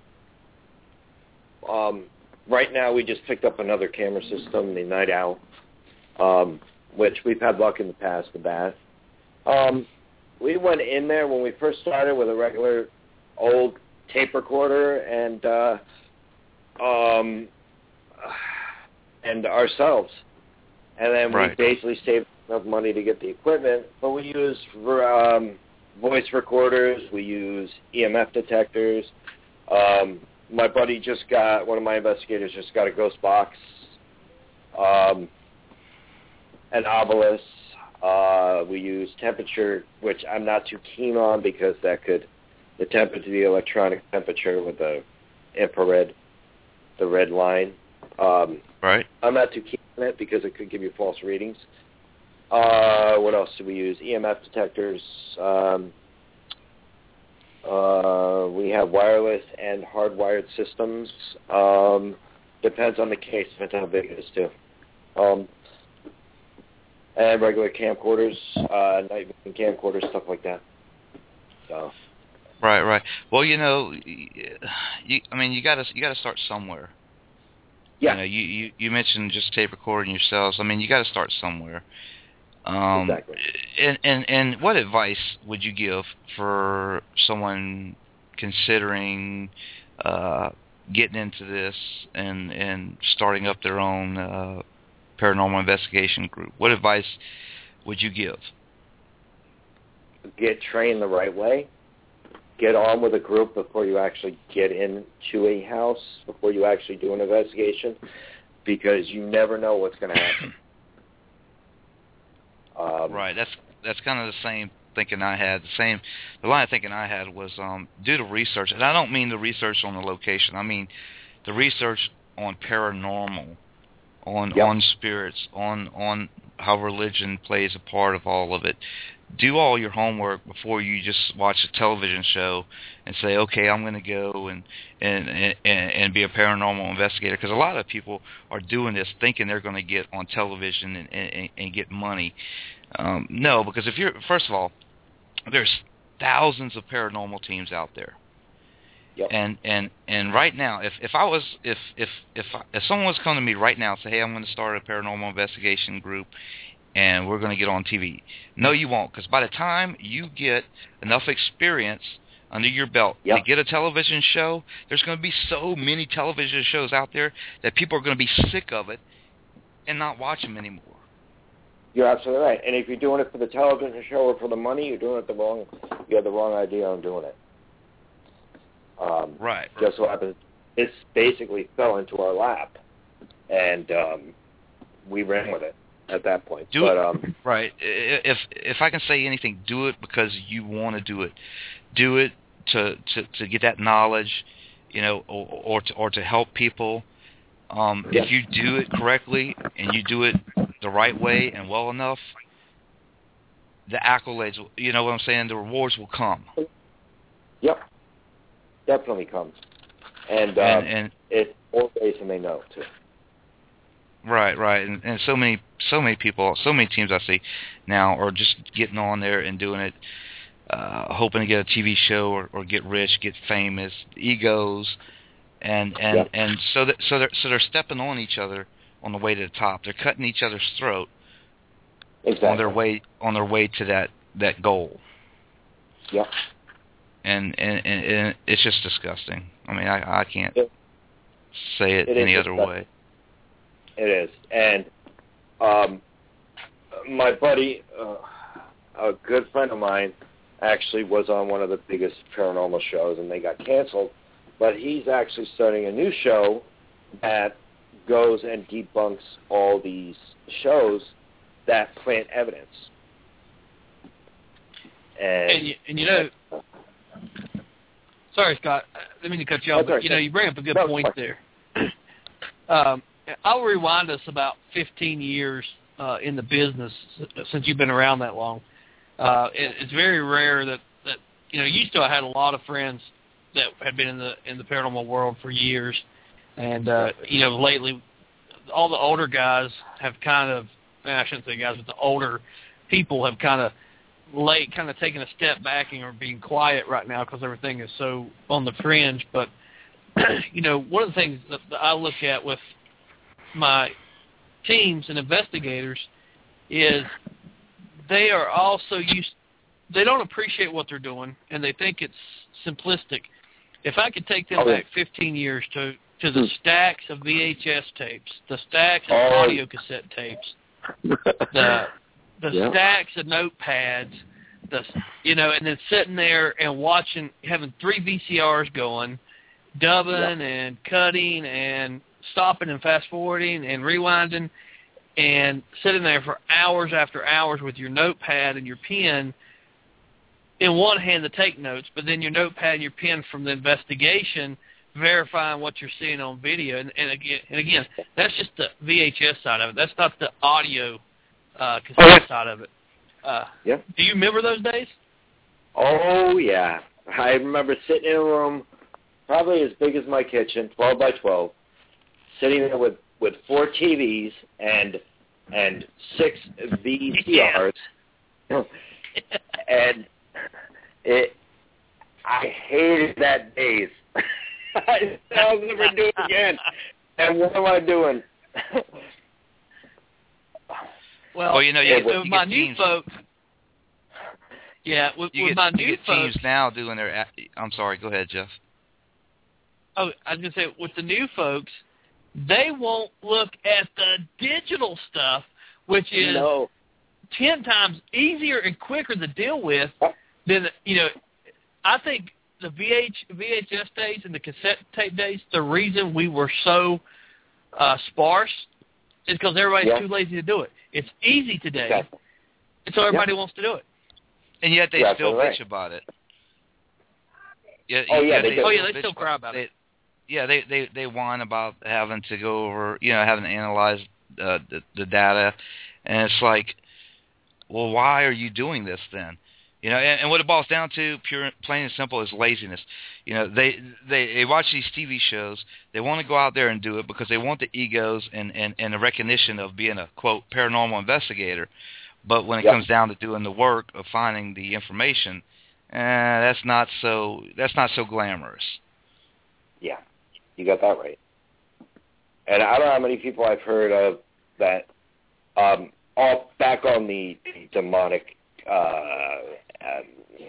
Um, right now, we just picked up another camera system, the Night Owl, um, which we've had luck in the past with that. Um, we went in there when we first started with a regular old tape recorder and uh, um, and ourselves. And then right. we basically saved enough money to get the equipment, but we use um, voice recorders, we use E M F detectors. Um, my buddy just got, one of my investigators just got a ghost box, um, an obelisk. Uh, we use temperature, which I'm not too keen on because that could, the temperature, the electronic temperature with the infrared, the red line. Um, right. I'm not too keen on it because it could give you false readings. Uh, what else do we use? E M F detectors. Um, uh, we have wireless and hardwired systems. Um, depends on the case, depends on how big it is too. Um, and regular camcorders, uh, night vision camcorders, stuff like that. So. Right, right. Well, you know, you, I mean, you got to you got to start somewhere. Yeah. You know, you, you, you mentioned just tape recording yourselves. I mean, you got to start somewhere. Um, exactly. And, and and what advice would you give for someone considering uh, getting into this and and starting up their own uh, paranormal investigation group? What advice would you give? Get trained the right way. Get on with a group before you actually get into a house, before you actually do an investigation, because you never know what's going to happen. um, right. That's that's kind of the same thinking I had. The same, the line of thinking I had was um, do the research, and I don't mean the research on the location. I mean the research on paranormal, on yep. on spirits, on on how religion plays a part of all of it. Do all your homework before you just watch a television show and say, okay, I'm going to go and, and, and, and be a paranormal investigator. Because a lot of people are doing this thinking they're going to get on television and, and, and get money. Um, no, because if you're, first of all, there's thousands of paranormal teams out there. Yep. And, and and right now, if, if I was if if if if someone was coming to me right now and say, hey, I'm going to start a paranormal investigation group, and we're going to get on T V. No, you won't, because by the time you get enough experience under your belt yep. to get a television show, there's going to be so many television shows out there that people are going to be sick of it and not watch them anymore. You're absolutely right. And if you're doing it for the television show or for the money, you're doing it the wrong. You have the wrong idea on doing it. Um, right. Just so happens this basically fell into our lap, and um, we ran with it at that point. Do but, it, um, right. If if I can say anything, do it because you want to do it. Do it to, to, to get that knowledge, you know, or, or to or to help people. Um, yeah. If you do it correctly and you do it the right way and well enough, the accolades, you know what I'm saying, the rewards will come. Yep, definitely comes, and, uh, and, and it's more ways than they know too. Right, right, and, and so many, so many people, so many teams I see now are just getting on there and doing it, uh, hoping to get a T V show or, or get rich, get famous, egos, and and, yep. and so that so they're so they're stepping on each other on the way to the top. They're cutting each other's throat exactly. on their way on their way to that, that goal. Yep. And, and and and it's just disgusting. I mean, I I can't it, say it, it any other disgusting. way. It is, and um, my buddy, uh, a good friend of mine, actually was on one of the biggest paranormal shows, and they got canceled. But he's actually starting a new show that goes and debunks all these shows that plant evidence. And and you, and you know, sorry, Scott, I didn't mean to cut you off, but right. you know, you bring up a good no, point there. Um, I'll rewind us about fifteen years uh, in the business since you've been around that long. Uh, it, it's very rare that, that you know. Used to, I had a lot of friends that had been in the in the paranormal world for years, and uh, you know, lately, all the older guys have kind of, I shouldn't say guys, but the older people have kind of late, kind of taken a step back and are being quiet right now because everything is so on the fringe. But you know, one of the things that, that I look at with my teams and investigators is they are also used, they don't appreciate what they're doing, and they think it's simplistic. If I could take them oh, back fifteen years to, to the stacks of V H S tapes, the stacks of oh. audio cassette tapes, the the yeah. stacks of notepads, the you know, and then sitting there and watching, having three V C Rs going, dubbing yeah. and cutting and stopping and fast forwarding and rewinding, and sitting there for hours after hours with your notepad and your pen in one hand to take notes, but then your notepad and your pen from the investigation verifying what you're seeing on video. And, and again, and again, that's just the V H S side of it. That's not the audio uh, cassette oh, yeah. side of it. Uh, yeah. Do you remember those days? Oh yeah, I remember sitting in a room, probably as big as my kitchen, twelve by twelve, sitting there with, with four T Vs and and six V C Rs, yeah. and it. I hated that days. I was never do it again. And what am I doing? well, well, you know, you, with you my get new teams, folks. Yeah, with, you with get, my you new get folks. teams now doing their. I'm sorry. Go ahead, Jeff. Oh, I was gonna say with the new folks, they won't look at the digital stuff, which is no. ten times easier and quicker to deal with than, you know, I think the V H, V H S days and the cassette tape days, the reason we were so uh, sparse is because everybody's yeah. too lazy to do it. It's easy today, Exactly. and so everybody yeah. wants to do it. And yet they yeah, still right. bitch about it. Yeah, oh, yeah, they, they they oh, yeah, they bitch still cry about they, it. Yeah, they, they, they whine about having to go over, you know, having to analyze uh, the, the data. And it's like, well, why are you doing this then? You know, and, and what it boils down to, pure, plain and simple, is laziness. You know, they, they they watch these T V shows. They want to go out there and do it because they want the egos and, and, and the recognition of being a, quote, paranormal investigator. But when it yep. comes down to doing the work of finding the information, eh, that's not so that's not so glamorous. Yeah, you got that right. And I don't know how many people I've heard of that, um, all back on the demonic uh, um,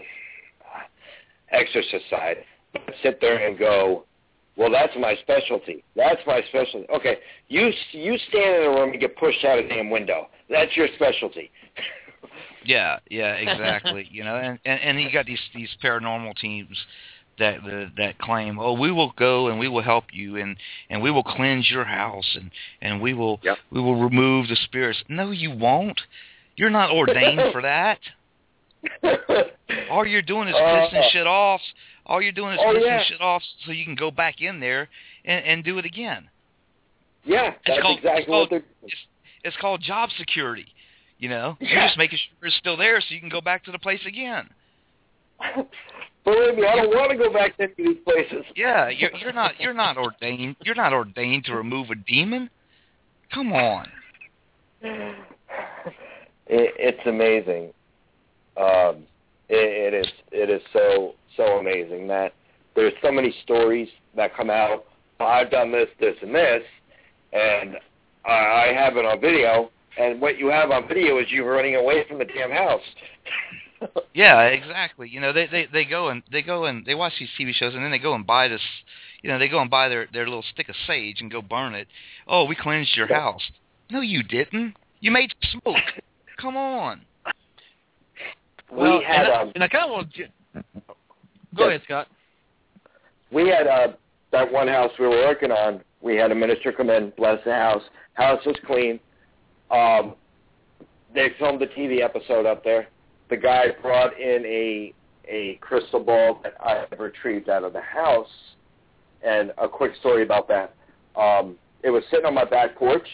exorcist side, sit there and go, well, that's my specialty. That's my specialty. Okay, you you stand in a room and get pushed out a damn window. That's your specialty. Yeah, yeah, exactly. you know, and, and and you got these these paranormal teams that that, that claim, oh, we will go and we will help you and, and we will cleanse your house and, and we will yep. we will remove the spirits. No, you won't. You're not ordained for that. All you're doing is pissing uh, shit off. All you're doing is oh, pissing yeah. shit off so you can go back in there and, and do it again. Yeah, it's that's called, exactly it's called, what they're doing. It's, it's called job security. You know, yeah. you're just making sure it's still there so you can go back to the place again. Believe me, I don't want to go back to any of these places. Yeah, you're, you're not. You're not ordained. You're not ordained to remove a demon. Come on. It, it's amazing. Um, it, it is. It is so so amazing that there's so many stories that come out. I've done this, this, and this, and I, I have it on video. And what you have on video is you running away from the damn house. Yeah, exactly. You know, they, they, they go and they go and they watch these T V shows, and then they go and buy this. You know, they go and buy their, their little stick of sage and go burn it. Oh, we cleansed your house. No, you didn't. You made smoke. Come on. Well, we had, and, I, um, and I kind of want to go yes. ahead, Scott. We had uh, that one house we were working on. We had a minister come in, bless the house. House was clean. Um, they filmed a T V episode up there. The guy brought in a a crystal ball that I had retrieved out of the house. And a quick story about that. Um, it was sitting on my back porch.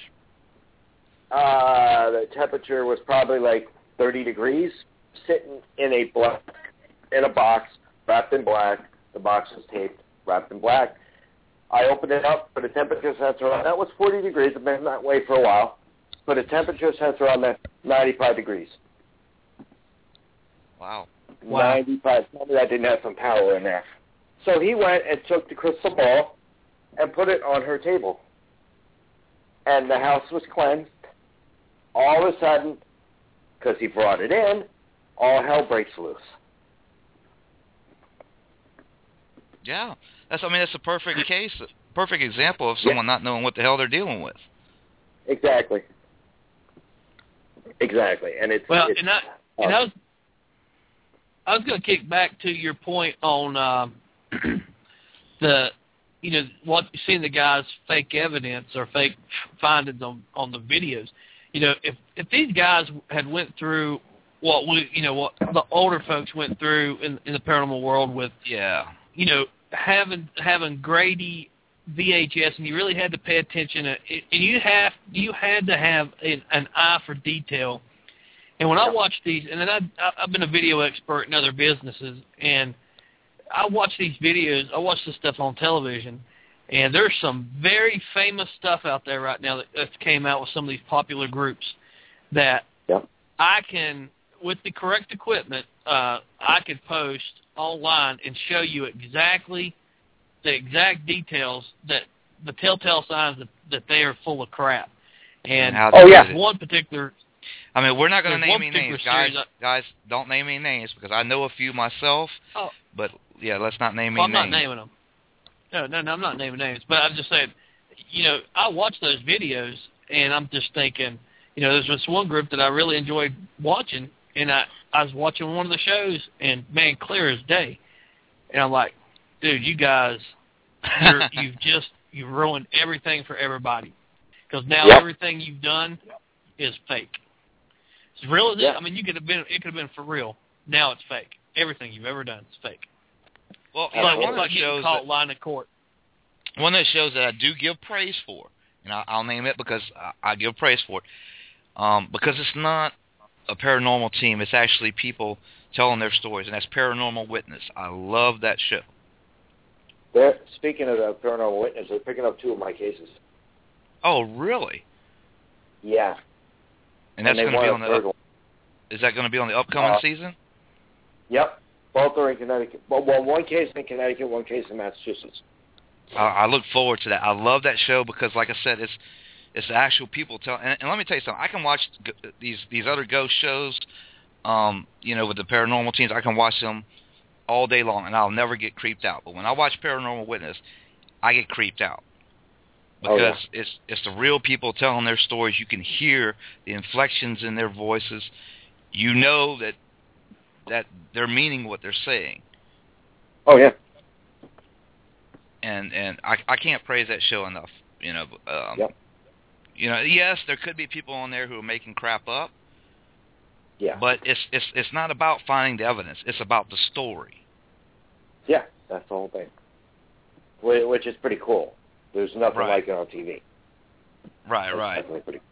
Uh, the temperature was probably like thirty degrees, sitting in a black, in a box, wrapped in black. The box was taped, wrapped in black. I opened it up, put a temperature sensor on. That was forty degrees. I've been that way for a while. Put a temperature sensor on that, ninety-five degrees. Wow. Wow. ninety-five. Tell me that didn't have some power in there. So he went and took the crystal ball and put it on her table. And the house was cleansed. All of a sudden, because he brought it in, all hell breaks loose. Yeah. That's I mean that's a perfect case, perfect example of someone yeah. not knowing what the hell they're dealing with. Exactly. Exactly. And it's well, it's, and I um, and I was I was going to kick back to your point on um, the, you know, what seeing the guys' fake evidence or fake findings on, on the videos. You know, if if these guys had went through what we, you know, what the older folks went through in, in the paranormal world with, yeah, you know, having having Grady V H S, and you really had to pay attention, and you have you had to have an, an eye for detail. And when I watch these, and then I, I've been a video expert in other businesses, and I watch these videos, I watch this stuff on television, and there's some very famous stuff out there right now that, that came out with some of these popular groups that yep. I can, with the correct equipment, uh, I could post online and show you exactly the exact details that the telltale signs that, that they are full of crap. And, and oh, yeah. one particular... I mean, we're not going to name any names, guys. I, guys, don't name any names because I know a few myself. Oh, but yeah, let's not name well, any I'm names. not naming them. No, no, no, I'm not naming names. But I'm just saying, you know, I watch those videos and I'm just thinking, you know, there's this one group that I really enjoyed watching, and I I was watching one of the shows, and man, clear as day, and I'm like, dude, you guys, you're, you've just you've ruined everything for everybody because now yep. everything you've done is fake. As real as it, yeah. I mean, you could have been. It could have been for real. Now it's fake. Everything you've ever done is fake. Well, It's you like, know, one it's of like the getting shows caught that, lying in court. one of the shows that I do give praise for, and I, I'll name it because I, I give praise for it, um, because it's not a paranormal team. It's actually people telling their stories, and that's Paranormal Witness. I love that show. They're, speaking of the Paranormal Witness, they're picking up two of my cases. Oh, really? Yeah. And that's and going to be on the. third one. Is that going to be on the upcoming uh, season? Yep. Both are in Connecticut. Well, well, one case in Connecticut, one case in Massachusetts. I, I look forward to that. I love that show because, like I said, it's it's the actual people telling. And, and let me tell you something. I can watch these these other ghost shows, um, you know, with the paranormal teams. I can watch them all day long, and I'll never get creeped out. But when I watch Paranormal Witness, I get creeped out because oh, yeah. it's it's the real people telling their stories. You can hear the inflections in their voices. You know that that they're meaning what they're saying. Oh yeah. and and I I can't praise that show enough. You know, um, Yep. you know, yes, there could be people on there who are making crap up. Yeah. But it's it's it's not about finding the evidence. It's about the story. Yeah, that's the whole thing. Wh- Which is pretty cool. There's nothing Right. like it on T V. Right, That's right. definitely pretty.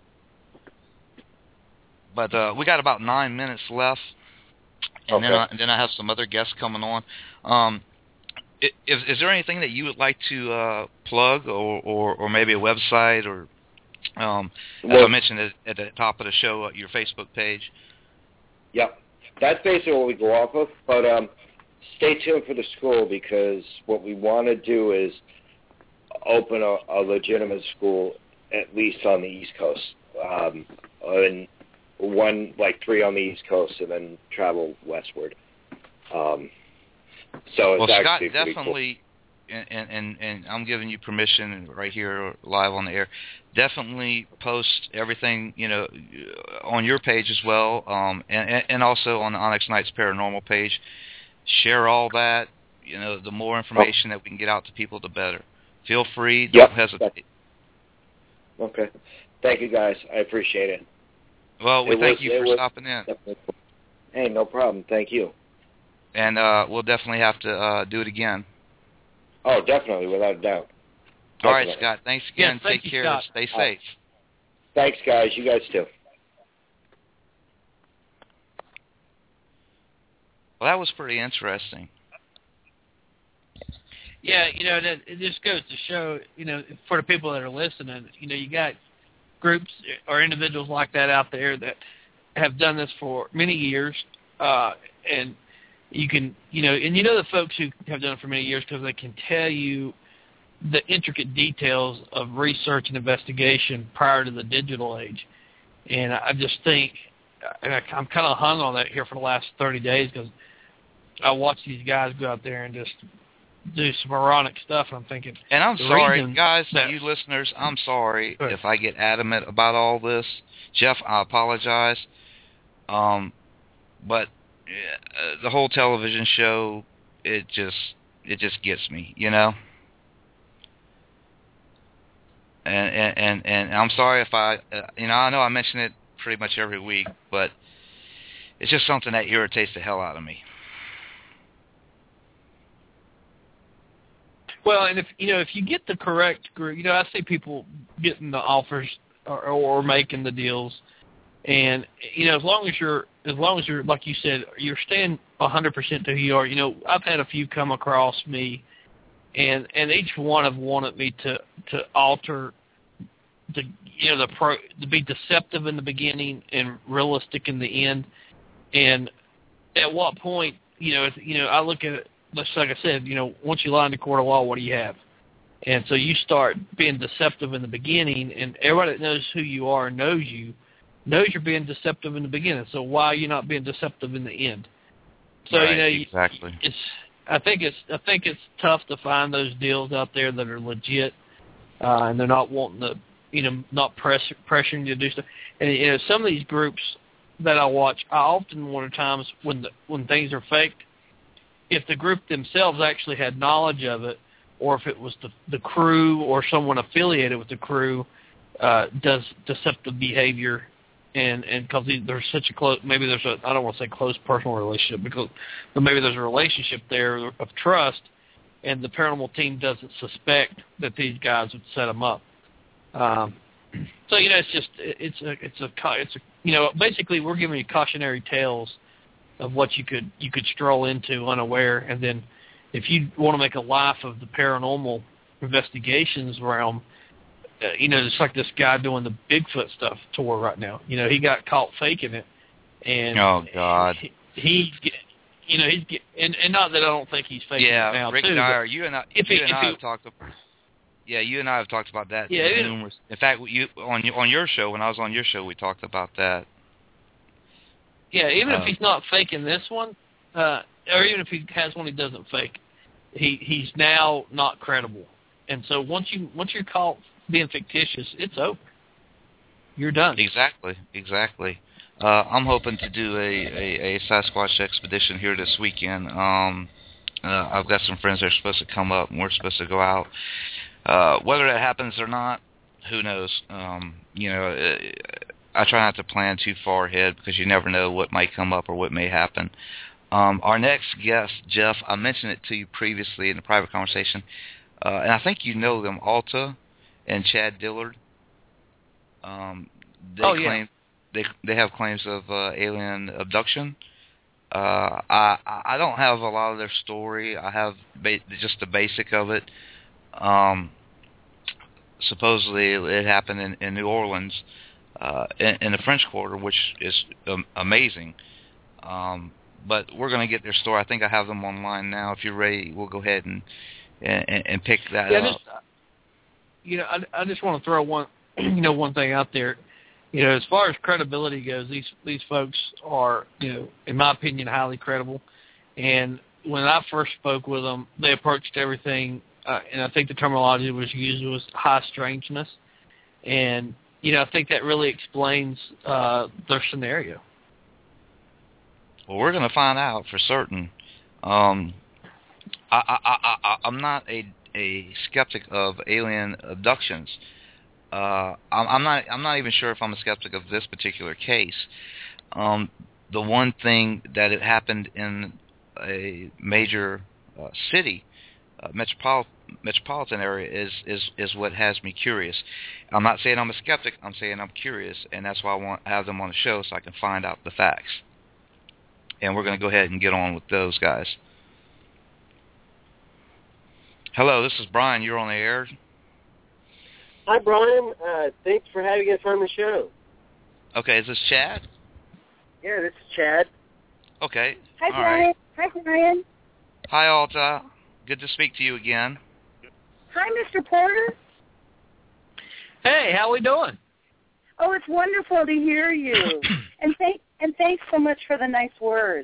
But uh, we got about nine minutes left, and then Okay. I, and then I have some other guests coming on. Um, i- is, is there anything that you would like to uh, plug, or, or, or maybe a website, or um, as Well- I mentioned at, at the top of the show, uh, your Facebook page? Yep. That's basically what we go off of. But um, stay tuned for the school, because what we want to do is open a, a legitimate school, at least on the East Coast. Um, and one, like three on the East Coast, and then travel westward. Um, so it's Well, Scott, actually pretty definitely, and, and, and I'm giving you permission right here live on the air, definitely post everything, you know, on your page as well, um, and, and also on the Onyx Knights Paranormal page. Share all that. You know, the more information that we can get out to people, the better. Feel free. Don't Yep. hesitate. cool. Okay. Thank you, guys. I appreciate it. Well, we It thank was- you it for was stopping in. definitely cool. Hey, no problem. Thank you. And uh, we'll definitely have to uh, do it again. Oh, definitely, without a doubt. All right, Definitely. Scott. Thanks again. Yes, thank Take you, care. Scott. Stay All right. safe. Thanks, guys. You guys too. Well, that was pretty interesting. Yeah, you know, that it just goes to show, you know, for the people that are listening, you know, you got groups or individuals like that out there that have done this for many years, uh, and you can, you know, and you know the folks who have done it for many years because they can tell you the intricate details of research and investigation prior to the digital age. And I just think, and I, I'm kind of hung on that here for the last thirty days because I watch these guys go out there and just do some moronic stuff, and I'm thinking... And I'm the sorry, reason guys, that- you listeners, I'm sorry Good. if I get adamant about all this. Jeff, I apologize. Um, but uh, the whole television show, it just it just gets me, you know? And and, and, and I'm sorry if I, uh, you know, I know I mention it pretty much every week, but it's just something that irritates the hell out of me. Well, and if you know, if you get the correct group, you know, I see people getting the offers or, or making the deals, and you know, as long as you're, as long as you're, like you said, you're staying one hundred percent to who you are. You know, I've had a few come across me, and and each one have wanted me to to alter, the you know the pro to be deceptive in the beginning and realistic in the end, and at what point, you know, if, you know, I look at it. Just like I said, you know, once you lie in the court of law, what do you have? And so you start being deceptive in the beginning, and everybody that knows who you are and knows you, knows you're being deceptive in the beginning. So why are you not being deceptive in the end? So Right, you know, exactly. it's. I think it's. I think it's tough to find those deals out there that are legit, uh, and they're not wanting to, you know, not press pressuring you to do stuff. And you know, some of these groups that I watch, I often wonder times when the when things are faked, if the group themselves actually had knowledge of it, or if it was the, the crew or someone affiliated with the crew uh, does deceptive behavior, and and because there's such a close, maybe there's a, I don't want to say close personal relationship, because but maybe there's a relationship there of trust, and the paranormal team doesn't suspect that these guys would set them up. Um, so you know, it's just it's a it's a it's a you know basically we're giving you cautionary tales of what you could you could stroll into unaware, and then if you want to make a life of the paranormal investigations realm, uh, you know, it's like this guy doing the Bigfoot stuff tour right now. You know, he got caught faking it, and Oh, God. he, he you know, he's get, and and not that I don't think he's faking Yeah, it now Rick too. Dyer, you and I, if you he- and if I he- have talked about. Yeah, you and I have talked about that Yeah, it- numerous. In fact, you on your- on your show, when I was on your show, we talked about that. Yeah, even Uh, if he's not faking this one, uh, or even if he has one he doesn't fake, he he's now not credible. And so once you once you're caught being fictitious, it's over. You're done. Exactly, exactly. Uh, I'm hoping to do a, a, a Sasquatch expedition here this weekend. Um, Uh, I've got some friends that are supposed to come up, and we're supposed to go out. Uh, whether that happens or not, who knows? Um, you know, I try not to plan too far ahead because you never know what might come up or what may happen. Um, our next guest, Jeff, I mentioned it to you previously in a private conversation, uh, and I think you know them, Alta and Chad Dillard. Um, they oh, yeah. claim they they have claims of uh, alien abduction. Uh, I I don't have a lot of their story. I have ba- just the basic of it. Um, supposedly it happened in, in New Orleans, uh, in, in the French Quarter, which is um, amazing. Um, but we're going to get their story. I think I have them online now. If you're ready, we'll go ahead and and, and pick that yeah, up. Just, you know, I, I just want to throw one, you know, one thing out there. You know, as far as credibility goes, these these folks are, you know, in my opinion, highly credible. And when I first spoke with them, they approached everything, uh, and I think the terminology that was used was high strangeness. And, you know, I think that really explains uh, their scenario. Well, we're going to find out for certain. Um, I, I, I, I, I'm not a, a skeptic of alien abductions. Uh, I'm, I'm not. I'm not even sure if I'm a skeptic of this particular case. Um, the one thing that it happened in a major uh, city, uh, metropolitan metropolitan area, is, is is what has me curious. I'm not saying I'm a skeptic. I'm saying I'm curious, and that's why I want to have them on the show so I can find out the facts. And we're going to go ahead and get on with those guys. Hello, this is Brian. You're on the air. Hi, Brian. Uh, thanks for having us on the show. Okay, is this Chad? Yeah, this is Chad. Okay. Hi, all Brian. right. Hi, Brian. Hi, Alta. Good to speak to you again. Hi, Mister Porter. Hey, how we doing? Oh, it's wonderful to hear you. and thank and thanks so much for the nice words.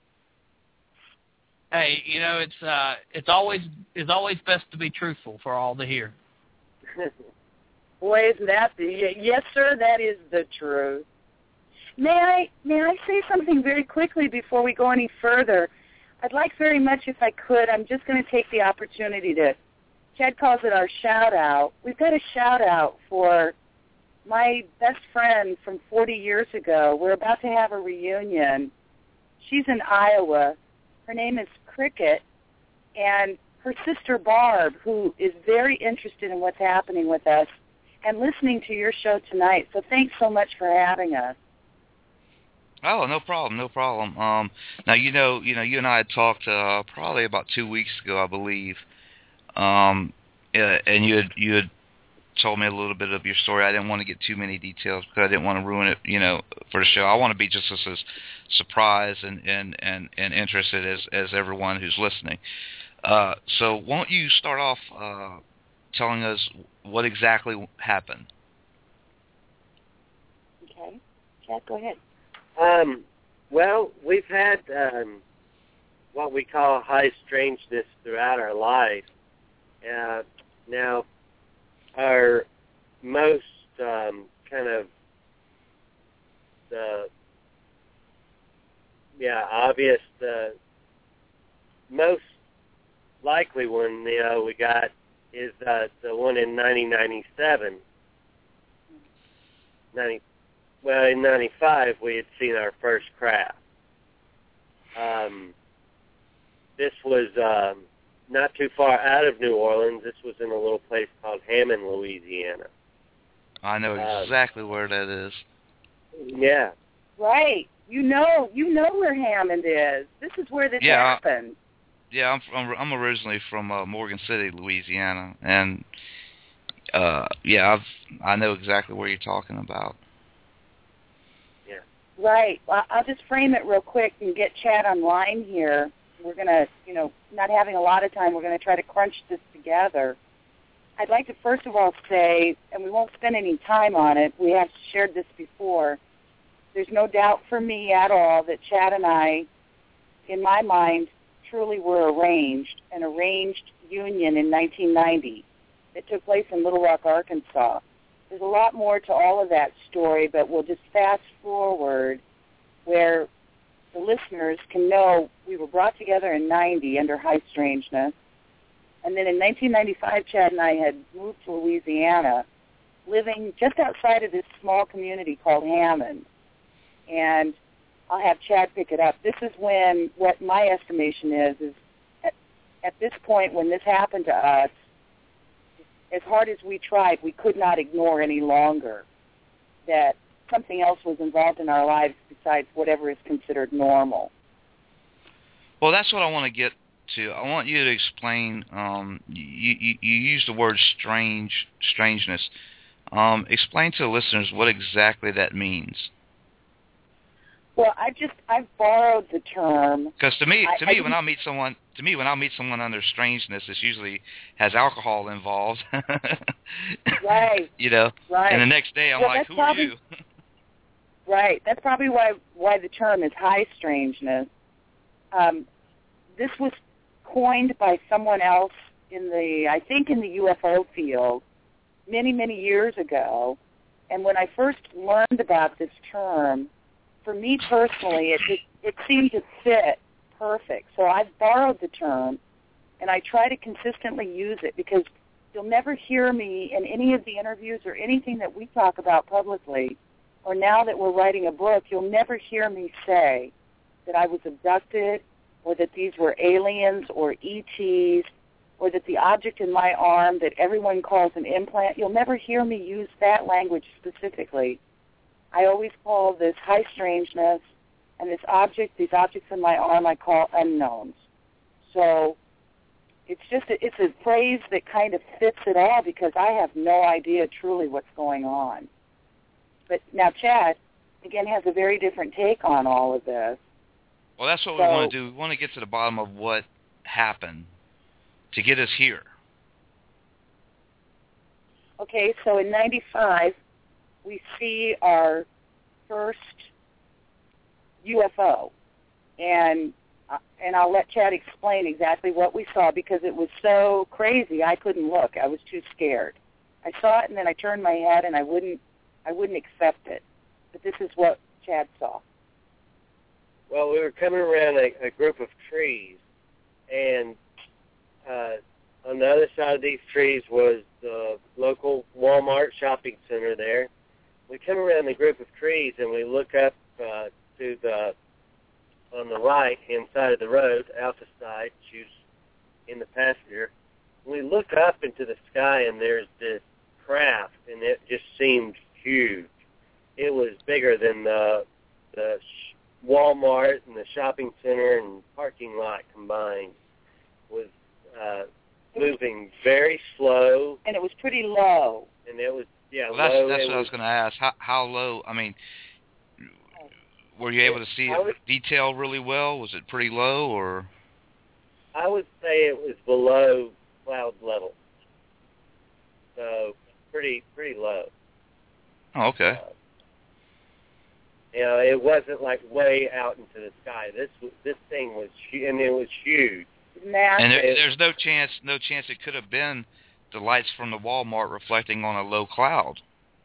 Hey, you know, it's uh, it's always it's always best to be truthful for all to hear. Boy, isn't that the yes, sir? That is the truth. May I may I say something very quickly before we go any further? I'd like very much, if I could, I'm just going to take the opportunity to. Chad calls it our shout out. We've got a shout out for my best friend from forty years ago. We're about to have a reunion. She's in Iowa. Her name is Cricket, and her sister Barb, who is very interested in what's happening with us and listening to your show tonight. So thanks so much for having us. Oh, no problem, no problem. Um, now you know, you know, you and I had talked uh, probably about two weeks ago, I believe. Um, uh, and you had you had told me a little bit of your story. I didn't want to get too many details because I didn't want to ruin it, you know, for the show. I want to be just as, as surprised and, and, and, and interested as, as everyone who's listening. Uh, so won't you start off uh, telling us what exactly happened? Okay. Chad, go ahead. Um, well, we've had um, what we call high strangeness throughout our life. Uh, now, our most um, kind of the yeah obvious the most likely one you know we got is uh, the one in nineteen ninety-seven. ninety Well, in ninety-five, we had seen our first craft. Um, this was um, not too far out of New Orleans. This was in a little place called Hammond, Louisiana. I know exactly um, where that is. Yeah. Right. You know, you know where Hammond is. This is where this yeah, happened. Yeah, I'm from, I'm originally from uh, Morgan City, Louisiana, and uh, yeah, I've I know exactly where you're talking about. Right. Well, I'll just frame it real quick and get Chad online here. We're going to, you know, not having a lot of time, we're going to try to crunch this together. I'd like to first of all say, and we won't spend any time on it, we have shared this before, there's no doubt for me at all that Chad and I, in my mind, truly were arranged, an arranged union in nineteen ninety that took place in Little Rock, Arkansas. There's a lot more to all of that story, but we'll just fast forward where the listeners can know we were brought together in ninety under High Strangeness. And then in nineteen ninety-five, Chad and I had moved to Louisiana, living just outside of this small community called Hammond. And I'll have Chad pick it up. This is when, what my estimation is, is at, at this point when this happened to us, as hard as we tried, we could not ignore any longer that something else was involved in our lives besides whatever is considered normal. Well, that's what I want to get to. I want you to explain, um, you, you, you used the word strange, strangeness. Um, explain to the listeners what exactly that means. Well, I just, I've borrowed the term. Because to me, to I, me, I when I meet someone, to me, when I meet someone under strangeness, it usually has alcohol involved. Right. You know. Right. And the next day, I'm well, like, who probably, are you? Right. That's probably why why the term is high strangeness. Um, this was coined by someone else in the, I think, in the U F O field many, many years ago. And when I first learned about this term, for me personally, it, it, it seemed to fit perfect. So I've borrowed the term, and I try to consistently use it because you'll never hear me in any of the interviews or anything that we talk about publicly, or now that we're writing a book, you'll never hear me say that I was abducted or that these were aliens or E Ts or that the object in my arm that everyone calls an implant, you'll never hear me use that language specifically. I always call this high strangeness, and this object, these objects in my arm, I call unknowns. So it's just a, it's a phrase that kind of fits it all because I have no idea truly what's going on. But now Chad, again, has a very different take on all of this. Well, that's what so, we want to do. We want to get to the bottom of what happened to get us here. Okay, so in ninety-five, we see our first U F O, and uh, and I'll let Chad explain exactly what we saw because it was so crazy I couldn't look. I was too scared. I saw it and then I turned my head and I wouldn't I wouldn't accept it. But this is what Chad saw. Well, we were coming around a, a group of trees, and uh, on the other side of these trees was the local Walmart shopping center there. We come around the group of trees, and we look up uh, to the, on the right-hand side of the road, Alpha side, choose in the passenger. We look up into the sky, and there's this craft, and it just seemed huge. It was bigger than the, the Walmart and the shopping center and parking lot combined. Was uh, moving very slow. And it was pretty low. And it was, yeah, well, that's, low. That's it what was, I was going to ask. How, how low, I mean, were you able to see it would, detail really well? Was it pretty low, or? I would say it was below cloud level. So, pretty, pretty low. Oh, okay. Uh, you know, it wasn't like way out into the sky. This was, this thing was, and it was huge. Massive. And there, there's no chance, no chance it could have been the lights from the Walmart reflecting on a low cloud.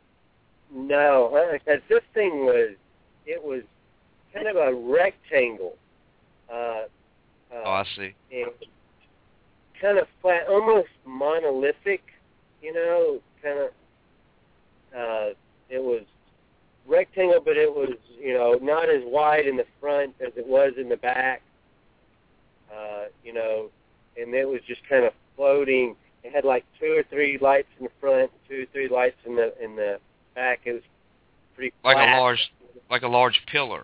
No, because this thing was, it was kind of a rectangle. Uh, uh, oh, I see. And kind of flat, almost monolithic, you know, kind of, uh, it was rectangle, but it was, you know, not as wide in the front as it was in the back, uh, you know, and it was just kind of floating. It had like two or three lights in the front, two or three lights in the in the back. It was pretty flat. Like a large, like a large pillar,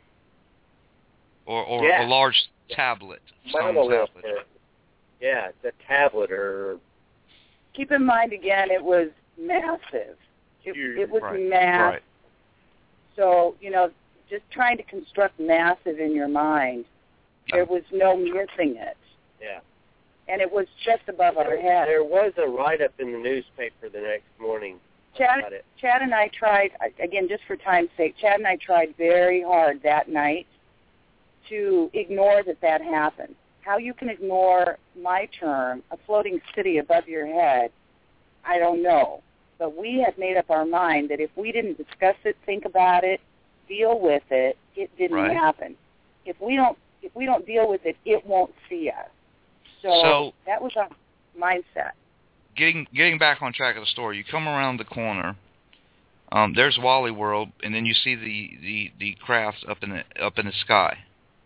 or or yeah. a large tablet, stone Monolith, tablet. or, yeah, it's a tablet or. Keep in mind again, it was massive. It, it was right. massive. Right. So, you know, just trying to construct massive in your mind, there was no missing it. Yeah. And it was just above our head. There was a write-up in the newspaper the next morning Chad, about it. Chad and I tried, again, just for time's sake, Chad and I tried very hard that night to ignore that that happened. How you can ignore my term, a floating city above your head, I don't know. But we had made up our mind that if we didn't discuss it, think about it, deal with it, it didn't right. happen. if we don't if we don't deal with it, it won't see us. So, So that was our mindset. Getting getting back on track of the story, you come around the corner. Um, there's Wally World, and then you see the, the, the crafts up in the up in the sky.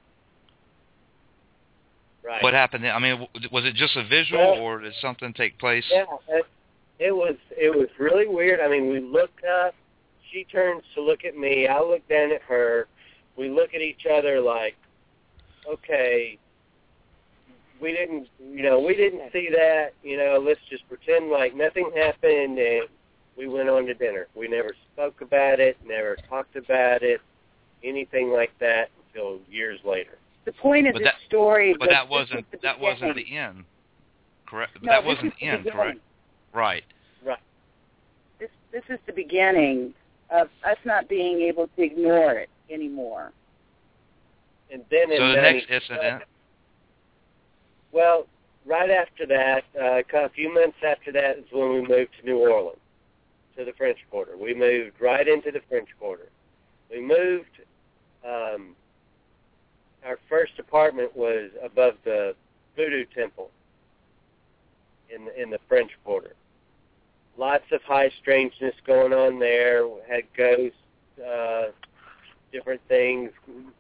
Right. What happened then? I mean, was it just a visual, well, or did something take place? Yeah, it, it was it was really weird. I mean, we looked up. She turns to look at me. I look down at her. We look at each other like, okay, we didn't, you know, we didn't see that. You know, let's just pretend like nothing happened, and we went on to dinner. We never spoke about it, never talked about it, anything like that until years later. The point of But this that- story, But that wasn't the that wasn't beginning. the end, correct? No, that this wasn't is the the end, beginning. correct? Right. Right. This this is the beginning of us not being able to ignore it anymore. And then in So the next ninety-seven incident. Well, right after that, uh, a few months after that is when we moved to New Orleans, to the French Quarter. We moved right into the French Quarter. We moved, um, our first apartment was above the Voodoo Temple in the, in the French Quarter. Lots of high strangeness going on there. We had ghosts, uh, different things,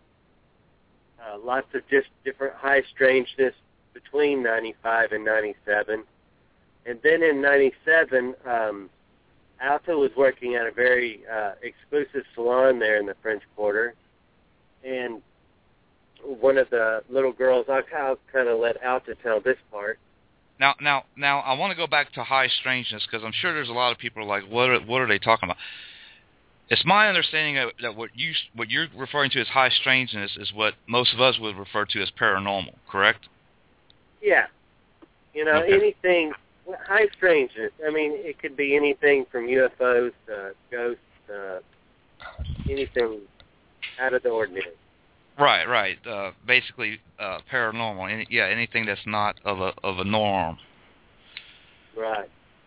uh, lots of just different high strangeness between ninety-five and ninety-seven. And then in ninety-seven, um, Alta was working at a very uh, exclusive salon there in the French Quarter. And one of the little girls, I'll, I'll kind of let Alta tell this part. Now, now, now, I want to go back to high strangeness because I'm sure there's a lot of people who are like, what are, what are they talking about? It's my understanding that, that what you what you're referring to as high strangeness is what most of us would refer to as paranormal, correct? Yeah. You know, Okay. anything, high strangeness. I mean, it could be anything from U F Os to ghosts, uh, anything out of the ordinary. Right, right. Uh, basically, uh, paranormal. Any, yeah, anything that's not of a of a norm. Right.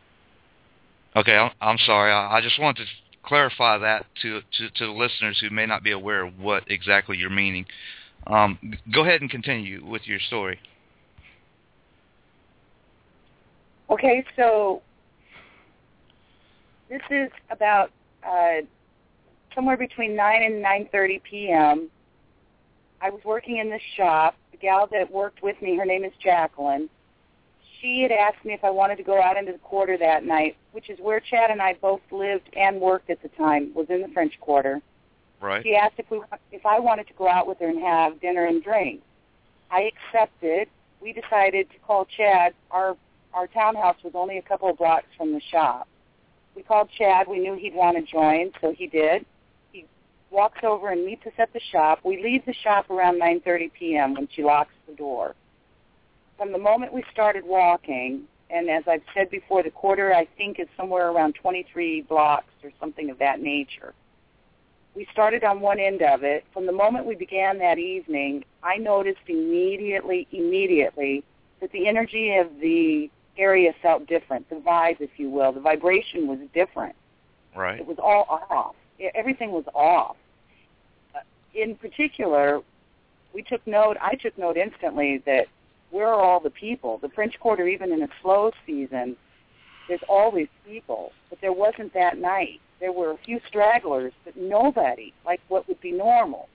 Okay, I'm, I'm sorry. I, I just wanted to clarify that to, to to the listeners who may not be aware of what exactly you're meaning. Um, go ahead and continue with your story. Okay, so this is about uh, somewhere between nine and nine thirty p.m. I was working in this shop. The gal that worked with me, her name is Jacqueline. She had asked me if I wanted to go out into the Quarter that night, which is where Chad and I both lived and worked at the time, was in the French Quarter. Right. She asked if we if I wanted to go out with her and have dinner and drinks. I accepted. We decided to call Chad. Our our townhouse was only a couple of blocks from the shop. We called Chad. We knew he'd want to join, so he did. He walks over and meets us at the shop. We leave the shop around nine thirty p.m. when she locks the door. From the moment we started walking, and as I've said before, the Quarter, I think, is somewhere around twenty-three blocks or something of that nature. We started on one end of it. From the moment we began that evening, I noticed immediately, immediately that the energy of the area felt different, the vibe, if you will. The vibration was different. Right. It was all off. Everything was off. In particular, we took note, I took note instantly that where are all the people? The French Quarter, even in a slow season, there's always people, but there wasn't that night. There were a few stragglers, but nobody, like what would be normal.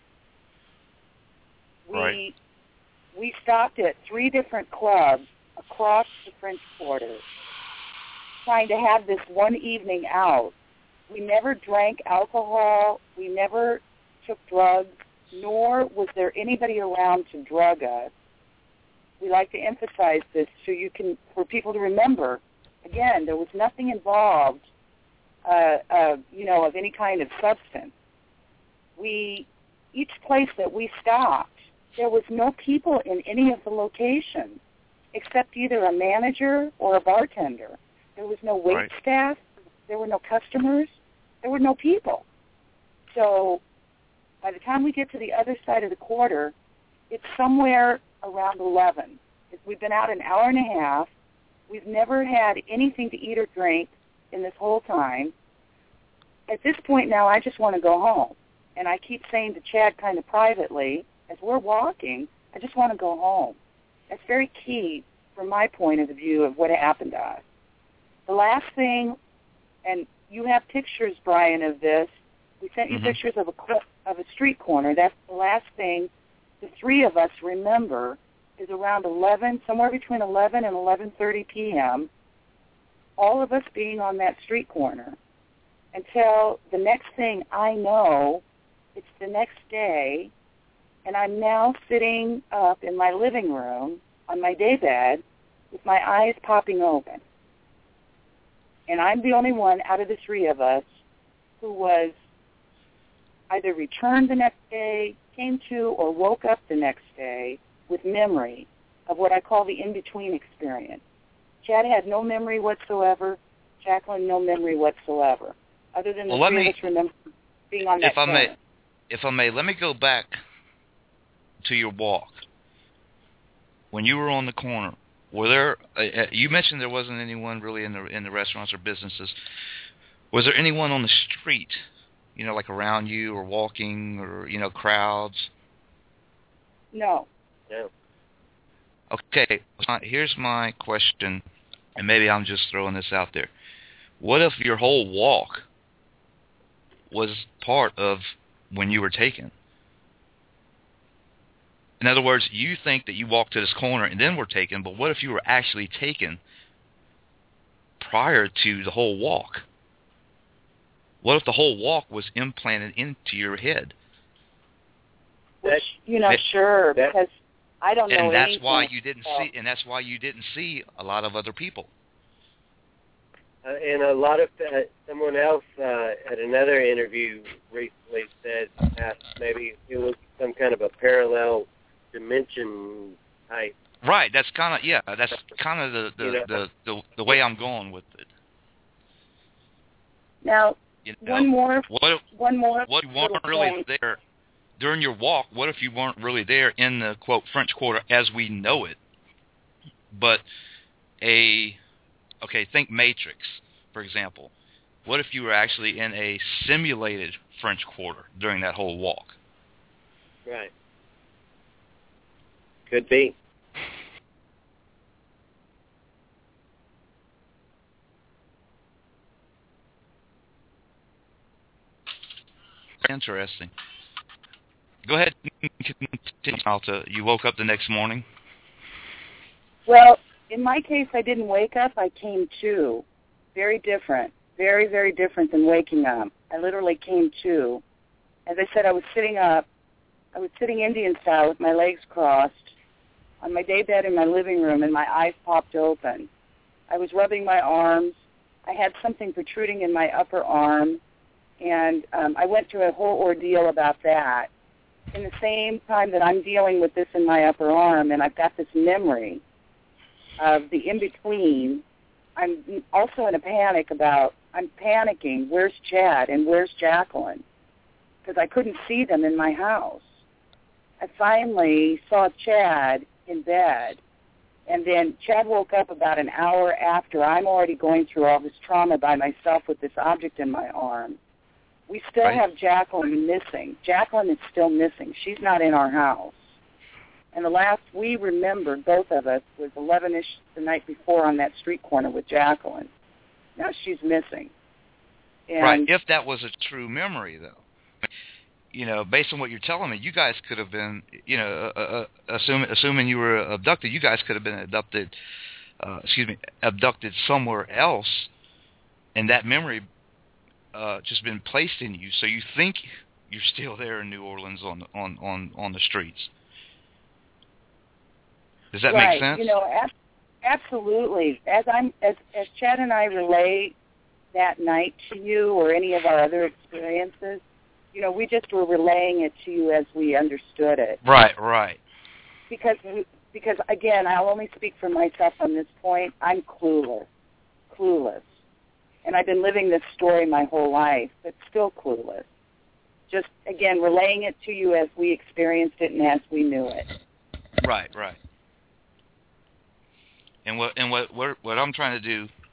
We Right. we stopped at three different clubs across the French Quarter trying to have this one evening out. We never drank alcohol. We never took drugs, nor was there anybody around to drug us. We like to emphasize this so you can, for people to remember, again, there was nothing involved, uh, uh, you know, of any kind of substance. We, each place that we stopped, there was no people in any of the locations except either a manager or a bartender. There was no wait Right. staff. There were no customers. There were no people. So by the time we get to the other side of the Quarter, it's somewhere around eleven. We've been out an hour and a half. We've never had anything to eat or drink in this whole time. At this point now, I just want to go home. And I keep saying to Chad kind of privately, as we're walking, I just want to go home. That's very key from my point of view of what happened to us. The last thing, and you have pictures, Brian, of this. We sent you Mm-hmm. pictures of a cl- of a street corner. That's the last thing the three of us remember is around eleven, somewhere between eleven and eleven thirty p.m., all of us being on that street corner until the next thing I know, it's the next day, and I'm now sitting up in my living room on my daybed with my eyes popping open. And I'm the only one out of the three of us who was either returned the next day, came to, or woke up the next day with memory of what I call the in-between experience. Chad had no memory whatsoever. Jacqueline, no memory whatsoever, other than the Well, let three me- of us remember being on that If I corner. may, if I may, let me go back to your walk. When you were on the corner, were there? Uh, you mentioned there wasn't anyone really in the in the restaurants or businesses. Was there anyone on the street? You know, like around you or walking or you know crowds. No. No. Okay, here's my question, and maybe I'm just throwing this out there. What if your whole walk was part of when you were taken? In other words, you think that you walked to this corner and then were taken, but what if you were actually taken prior to the whole walk? What if the whole walk was implanted into your head? Which, you know, that- sure, that- because I don't know And that's anything why you didn't about- see and that's why you didn't see a lot of other people. Uh, and a lot of uh, someone else uh, at another interview recently said asked maybe it was some kind of a parallel dimension type. Right, that's kind of yeah, that's kind of the the, You know, the the the way I'm going with it. Now, You know, one more, what if, one more what if you little weren't really point. there during your walk? What if you weren't really there in the quote French Quarter as we know it, but a okay, think Matrix, for example. What if you were actually in a simulated French Quarter during that whole walk? Right. Could be. Interesting. Go ahead and continue, Alta. You woke up the next morning? Well, in my case, I didn't wake up. I came to. Very different. Very, very different than waking up. I literally came to. As I said, I was sitting up. I was sitting Indian style with my legs crossed on my daybed in my living room, and my eyes popped open. I was rubbing my arms. I had something protruding in my upper arm, and um, I went through a whole ordeal about that. In the same time that I'm dealing with this in my upper arm, and I've got this memory of the in-between, I'm also in a panic about, I'm panicking, where's Chad and where's Jacqueline? Because I couldn't see them in my house. I finally saw Chad in bed, and then Chad woke up about an hour after. I'm already going through all this trauma by myself with this object in my arm. We still Right. have Jacqueline missing. Jacqueline is still missing. She's not in our house. And the last we remembered, both of us, was eleven-ish the night before on that street corner with Jacqueline. Now she's missing. And Right. If that was a true memory, though. You know, based on what you're telling me, you guys could have been, you know, uh, uh, assuming assuming you were abducted, you guys could have been abducted, uh, excuse me, abducted somewhere else, and that memory uh, just been placed in you. So you think you're still there in New Orleans on on on on the streets. Does that right. make sense? You know, ab- absolutely. As I'm, as as Chad and I relay that night to you, or any of our other experiences, you know, we just were relaying it to you as we understood it. Right. Right. Because we, because again, I'll only speak for myself on this point. I'm clueless, clueless, and I've been living this story my whole life, but still clueless. Just again, relaying it to you as we experienced it and as we knew it. Right. Right. And what and what what what I'm trying to do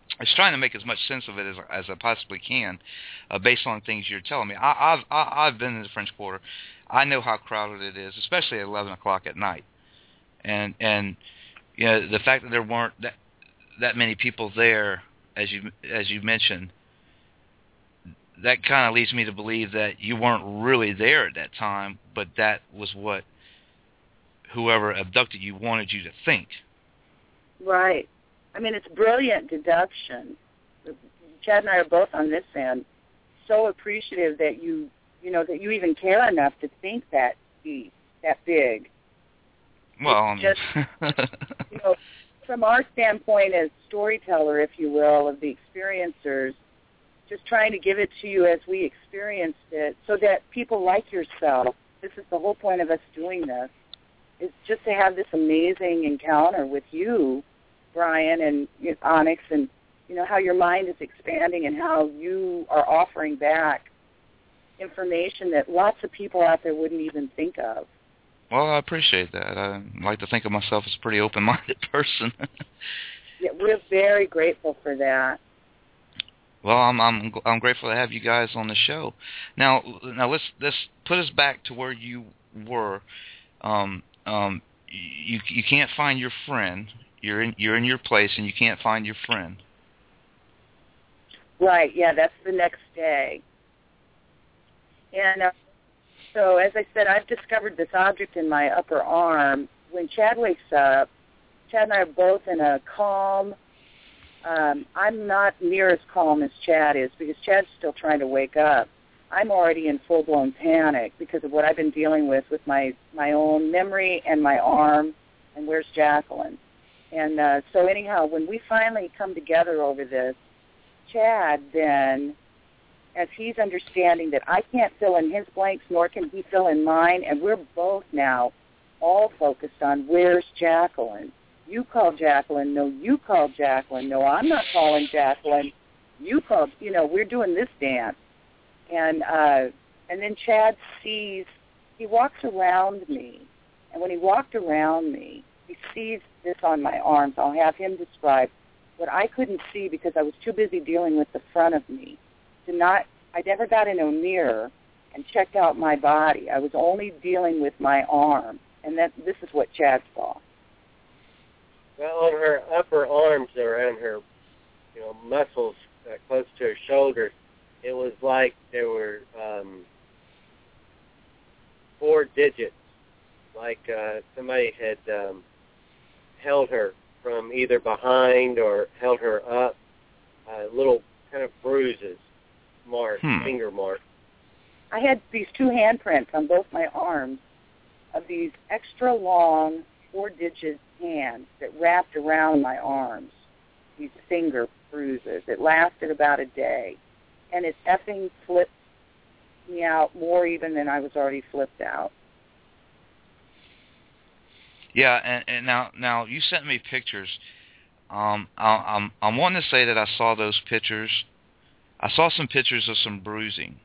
I was trying to make as much sense of it as as I possibly can, uh, based on things you're telling me. I, I've I, I've been in the French Quarter. I know how crowded it is, especially at eleven o'clock at night. And and you know, the fact that there weren't that that many people there, as you as you mentioned, that kind of leads me to believe that you weren't really there at that time, but that was what whoever abducted you wanted you to think. Right. I mean, it's brilliant deduction. Chad and I are both on this end so appreciative that you, you know, that you even care enough to think that deep, that big. Well, I mean. Just, you know, from our standpoint as storyteller, if you will, of the experiencers, just trying to give it to you as we experienced it so that people like yourself, this is the whole point of us doing this, is just to have this amazing encounter with you, Brian, and you know, Onyx, and you know how your mind is expanding and how you are offering back information that lots of people out there wouldn't even think of. Well, I appreciate that. I like to think of myself as a pretty open-minded person. Yeah, we're very grateful for that. Well, I'm I'm I'm grateful to have you guys on the show. Now, now let's let's put us back to where you were. Um, um, you you can't find your friend. You're in you're in your place, and you can't find your friend. Right. Yeah, that's the next day. And uh, so, as I said, I've discovered this object in my upper arm. When Chad wakes up, Chad and I are both in a calm. Um, I'm not near as calm as Chad is because Chad's still trying to wake up. I'm already in full-blown panic because of what I've been dealing with with my, my own memory and my arm, and where's Jacqueline? And uh, so anyhow, when we finally come together over this, Chad then, as he's understanding that I can't fill in his blanks, nor can he fill in mine, and we're both now all focused on where's Jacqueline? You call Jacqueline. No, you call Jacqueline. No, I'm not calling Jacqueline. You called, you know, we're doing this dance. And uh, and then Chad sees, he walks around me, and when he walked around me, he sees this on my arms. I'll have him describe what I couldn't see because I was too busy dealing with the front of me. To not, I never got in a mirror and checked out my body. I was only dealing with my arm, and that this is what Chad saw. Well, on her upper arms, around her, you know, muscles uh, close to her shoulders, it was like there were um, four digits, like uh, somebody had um, held her from either behind or held her up, uh, little kind of bruises, marks, hmm. finger marks. I had these two handprints on both my arms of these extra long four-digit hands that wrapped around my arms, these finger bruises. It lasted about a day, and it effing flipped me out more even than I was already flipped out. Yeah, and, and now now you sent me pictures. Um, I, I'm I'm wanting to say that I saw those pictures. I saw some pictures of some bruising.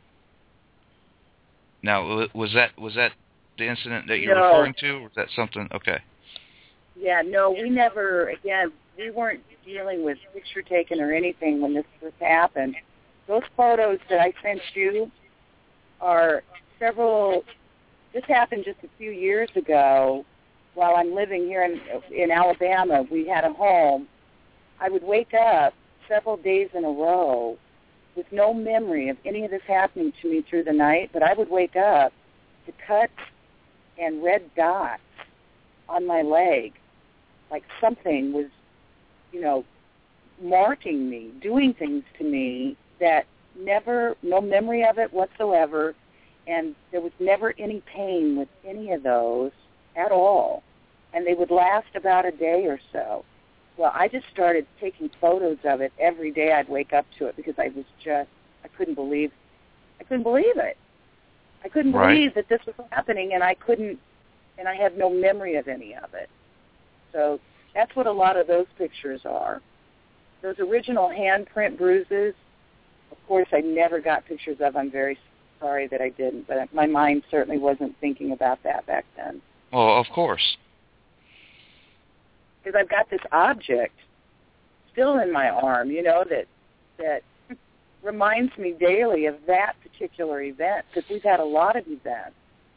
Now, was that was that the incident that you're no. referring to, or was that something? Okay. Yeah, no, we never, again, we weren't dealing with picture taking or anything when this, this happened. Those photos that I sent you are several, this happened just a few years ago while I'm living here in, in Alabama. We had a home. I would wake up several days in a row with no memory of any of this happening to me through the night, but I would wake up to cuts and red dots on my leg, like something was, you know, marking me, doing things to me that never, no memory of it whatsoever, and there was never any pain with any of those at all, and they would last about a day or so. Well, I just started taking photos of it every day. I'd wake up to it because I was just, I couldn't believe, I couldn't believe it. I couldn't right. believe that this was happening, and I couldn't, and I had no memory of any of it. So that's what a lot of those pictures are. Those original handprint bruises, of course, I never got pictures of. I'm very sorry that I didn't, but my mind certainly wasn't thinking about that back then. Well, of course. Because I've got this object still in my arm, you know, that that reminds me daily of that particular event, because we've had a lot of events.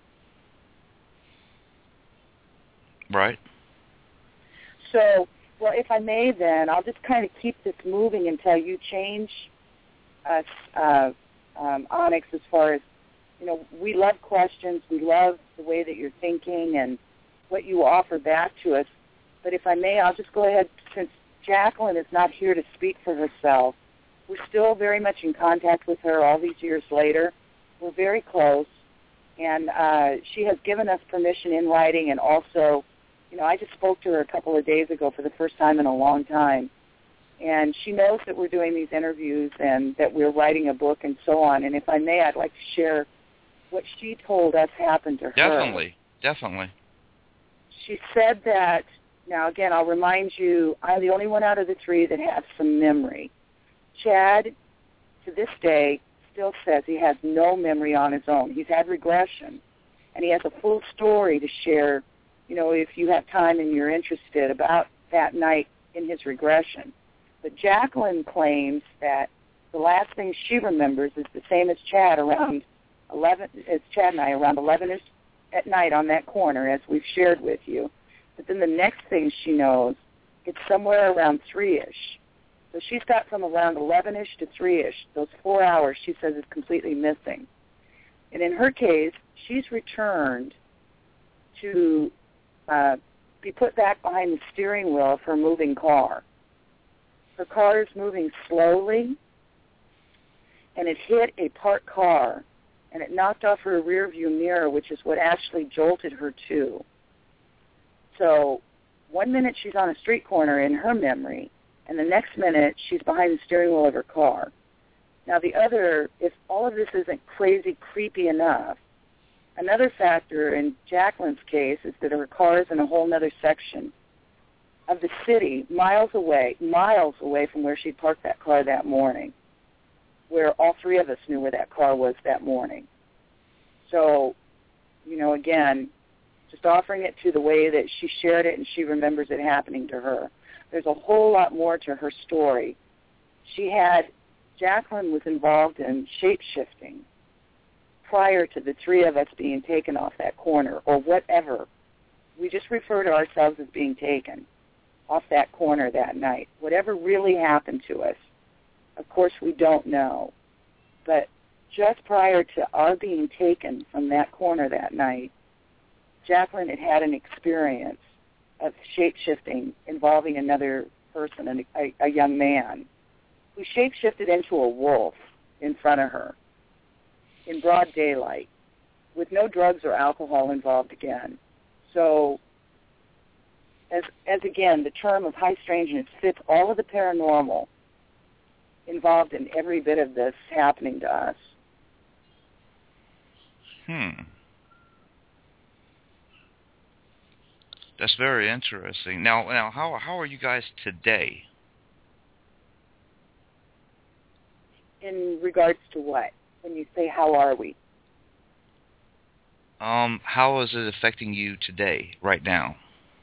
Right. So, well, if I may then, I'll just kind of keep this moving until you change us, uh, um, Onyx, as far as, you know, we love questions, we love the way that you're thinking and what you offer back to us. But if I may, I'll just go ahead, since Jacqueline is not here to speak for herself, we're still very much in contact with her all these years later. We're very close, and uh, she has given us permission in writing, and also, you know, I just spoke to her a couple of days ago for the first time in a long time, and she knows that we're doing these interviews and that we're writing a book and so on. And if I may, I'd like to share what she told us happened to her. Definitely, definitely. She said that, now again, I'll remind you, I'm the only one out of the three that has some memory. Chad, to this day, still says he has no memory on his own. He's had regression, and he has a full story to share, you know, if you have time and you're interested, about that night in his regression. But Jacqueline claims that the last thing she remembers is the same as Chad, around eleven, as Chad and I, around eleven-ish at night on that corner, as we've shared with you. But then the next thing she knows, it's somewhere around three-ish. So she's got from around eleven-ish to three-ish. Those four hours, she says, is completely missing. And in her case, she's returned to uh, be put back behind the steering wheel of her moving car. Her car is moving slowly, and it hit a parked car, and it knocked off her rear-view mirror, which is what actually jolted her too. So one minute she's on a street corner in her memory, and the next minute she's behind the steering wheel of her car. Now the other, if all of this isn't crazy creepy enough, another factor in Jacqueline's case is that her car is in a whole other section of the city, miles away, miles away from where she parked that car that morning, where all three of us knew where that car was that morning. So, you know, again, just offering it to the way that she shared it and she remembers it happening to her. There's a whole lot more to her story. She had, Jacqueline was involved in shape-shifting prior to the three of us being taken off that corner, or whatever. We just refer to ourselves as being taken off that corner that night. Whatever really happened to us, of course we don't know. But just prior to our being taken from that corner that night, Jacqueline had had an experience of shape-shifting involving another person, a, a young man, who shape-shifted into a wolf in front of her in broad daylight with no drugs or alcohol involved again. So, as, as again, the term of high strangeness fits all of the paranormal involved in every bit of this happening to us. Hmm. That's very interesting. Now, now, how how are you guys today? In regards to what? When you say how are we? Um, how is it affecting you today, right now?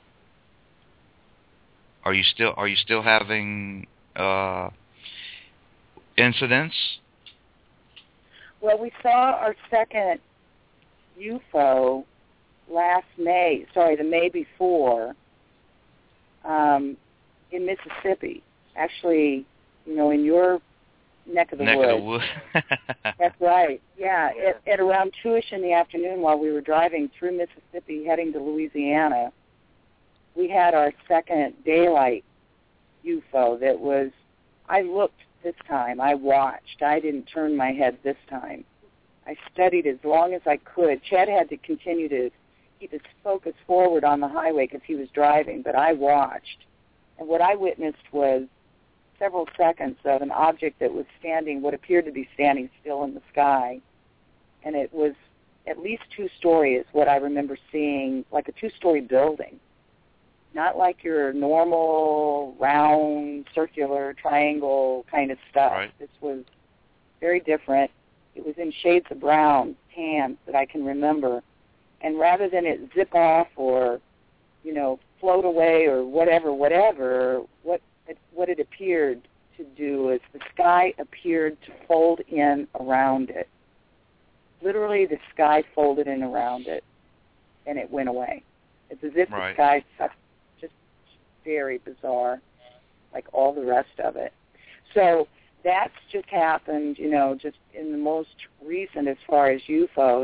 Are you still are you still having uh, incidents? Well, we saw our second U F O last May, sorry, the May before, um, in Mississippi. Actually, you know, in your neck of the neck woods. Of the wood. That's right. Yeah, at, at around two-ish in the afternoon while we were driving through Mississippi heading to Louisiana, we had our second daylight U F O that was, I looked this time, I watched, I didn't turn my head this time. I studied as long as I could. Chad had to continue to keep his focus forward on the highway because he was driving, but I watched. And what I witnessed was several seconds of an object that was standing, what appeared to be standing still in the sky. And it was at least two-story is what I remember seeing, like a two-story building. Not like your normal, round, circular, triangle kind of stuff. Right. This was very different. It was in shades of brown, tan, that I can remember. And rather than it zip off or, you know, float away or whatever, whatever, what it, what it appeared to do is the sky appeared to fold in around it. Literally, the sky folded in around it, and it went away. It's as if right. the sky sucked. Just very bizarre, like all the rest of it. So that's just happened, you know, just in the most recent as far as U F Os.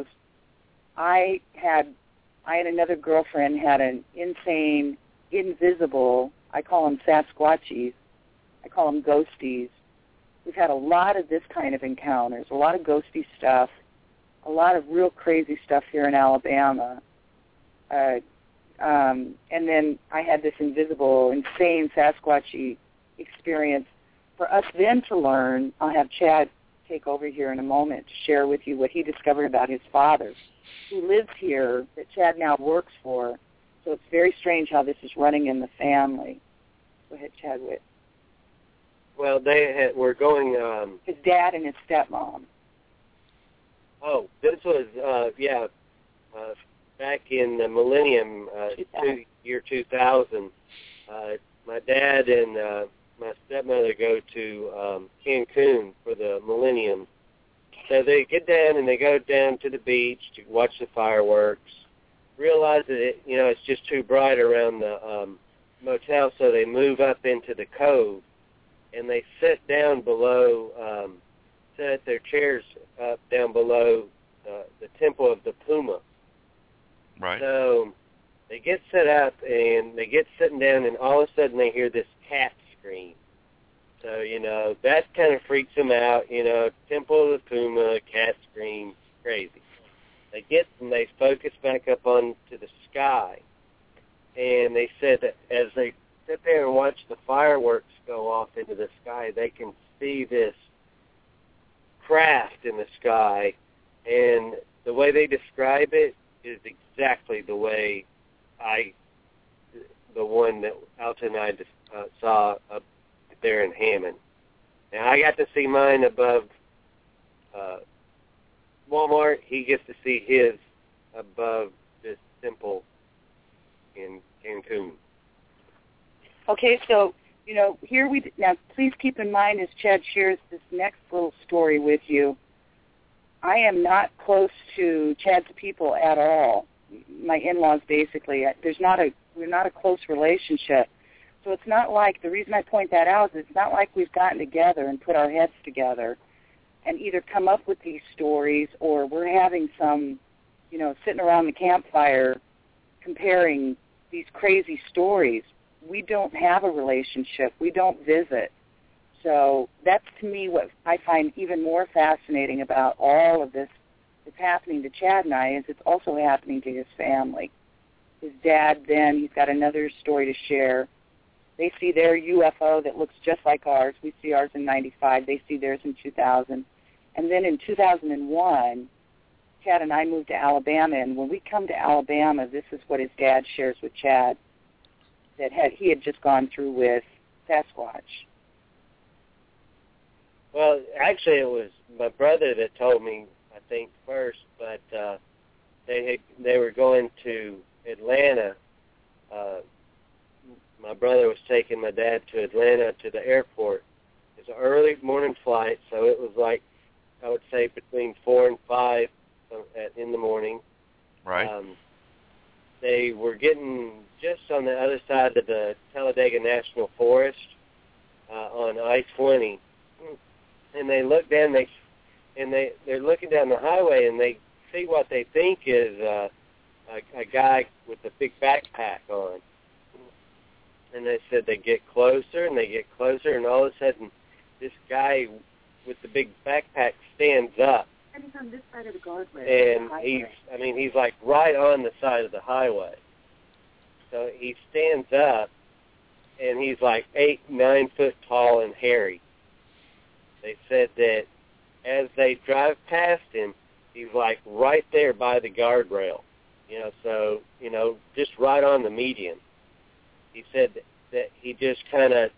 I had, I had another girlfriend had an insane, invisible, I call them Sasquatchies, I call them ghosties. We've had a lot of this kind of encounters, a lot of ghosty stuff, a lot of real crazy stuff here in Alabama. Uh, um, and then I had this invisible, insane Sasquatchy experience. For us then to learn, I'll have Chad take over here in a moment to share with you what he discovered about his father, who lives here, that Chad now works for. So it's very strange how this is running in the family. Go ahead, Chadwick. Well, they had, were going... Um, his dad and his stepmom. Oh, this was, uh, yeah, uh, back in the millennium, uh, two, year two thousand. Uh, my dad and uh, my stepmother go to um, Cancun for the millennium. So they get down and they go down to the beach to watch the fireworks, realize that, it, you know, it's just too bright around the um, motel, so they move up into the cove, and they sit down below... Um, set their chairs up down below uh, the temple of the Puma. Right. So they get set up and they get sitting down, and all of a sudden they hear this cat scream. So, you know, that kind of freaks them out. You know, temple of the Puma, cat scream, crazy. They get and they focus back up onto the sky, and they said that as they sit there and watch the fireworks go off into the sky, they can see this craft in the sky, and the way they describe it is exactly the way I, the one that Alton and I just, uh, saw up there in Hammond. And I got to see mine above uh, Walmart. He gets to see his above this temple in Cancun. Okay, so you know, here we, now please keep in mind as Chad shares this next little story with you, I am not close to Chad's people at all. My in-laws basically, there's not a, we're not a close relationship. So it's not like, the reason I point that out is it's not like we've gotten together and put our heads together and either come up with these stories or we're having some, you know, sitting around the campfire comparing these crazy stories. We don't have a relationship. We don't visit. So that's, to me, what I find even more fascinating about all of this that's happening to Chad and I is it's also happening to his family. His dad, then, he's got another story to share. They see their U F O that looks just like ours. We see ours in ninety-five. They see theirs in two thousand. And then in two thousand one, Chad and I moved to Alabama, and when we come to Alabama, this is what his dad shares with Chad, that had he had just gone through with Sasquatch. Well, actually, it was my brother that told me, I think, first, but uh, they had, they were going to Atlanta. Uh, my brother was taking my dad to Atlanta to the airport. It was an early morning flight, so it was like, I would say, between four and five in the morning. Right. Um, they were getting just on the other side of the Talladega National Forest uh, on I twenty, and they look down. They and they they're looking down the highway, and they see what they think is uh, a, a guy with a big backpack on. And they said they get closer, and they get closer, and all of a sudden, this guy with the big backpack stands up. And he's on this side of the guardrail. And he's, I mean, he's like right on the side of the highway. So he stands up, and he's like eight, nine foot tall and hairy. They said that as they drive past him, he's like right there by the guardrail. You know, so, you know, just right on the median. He said that, that he just kind of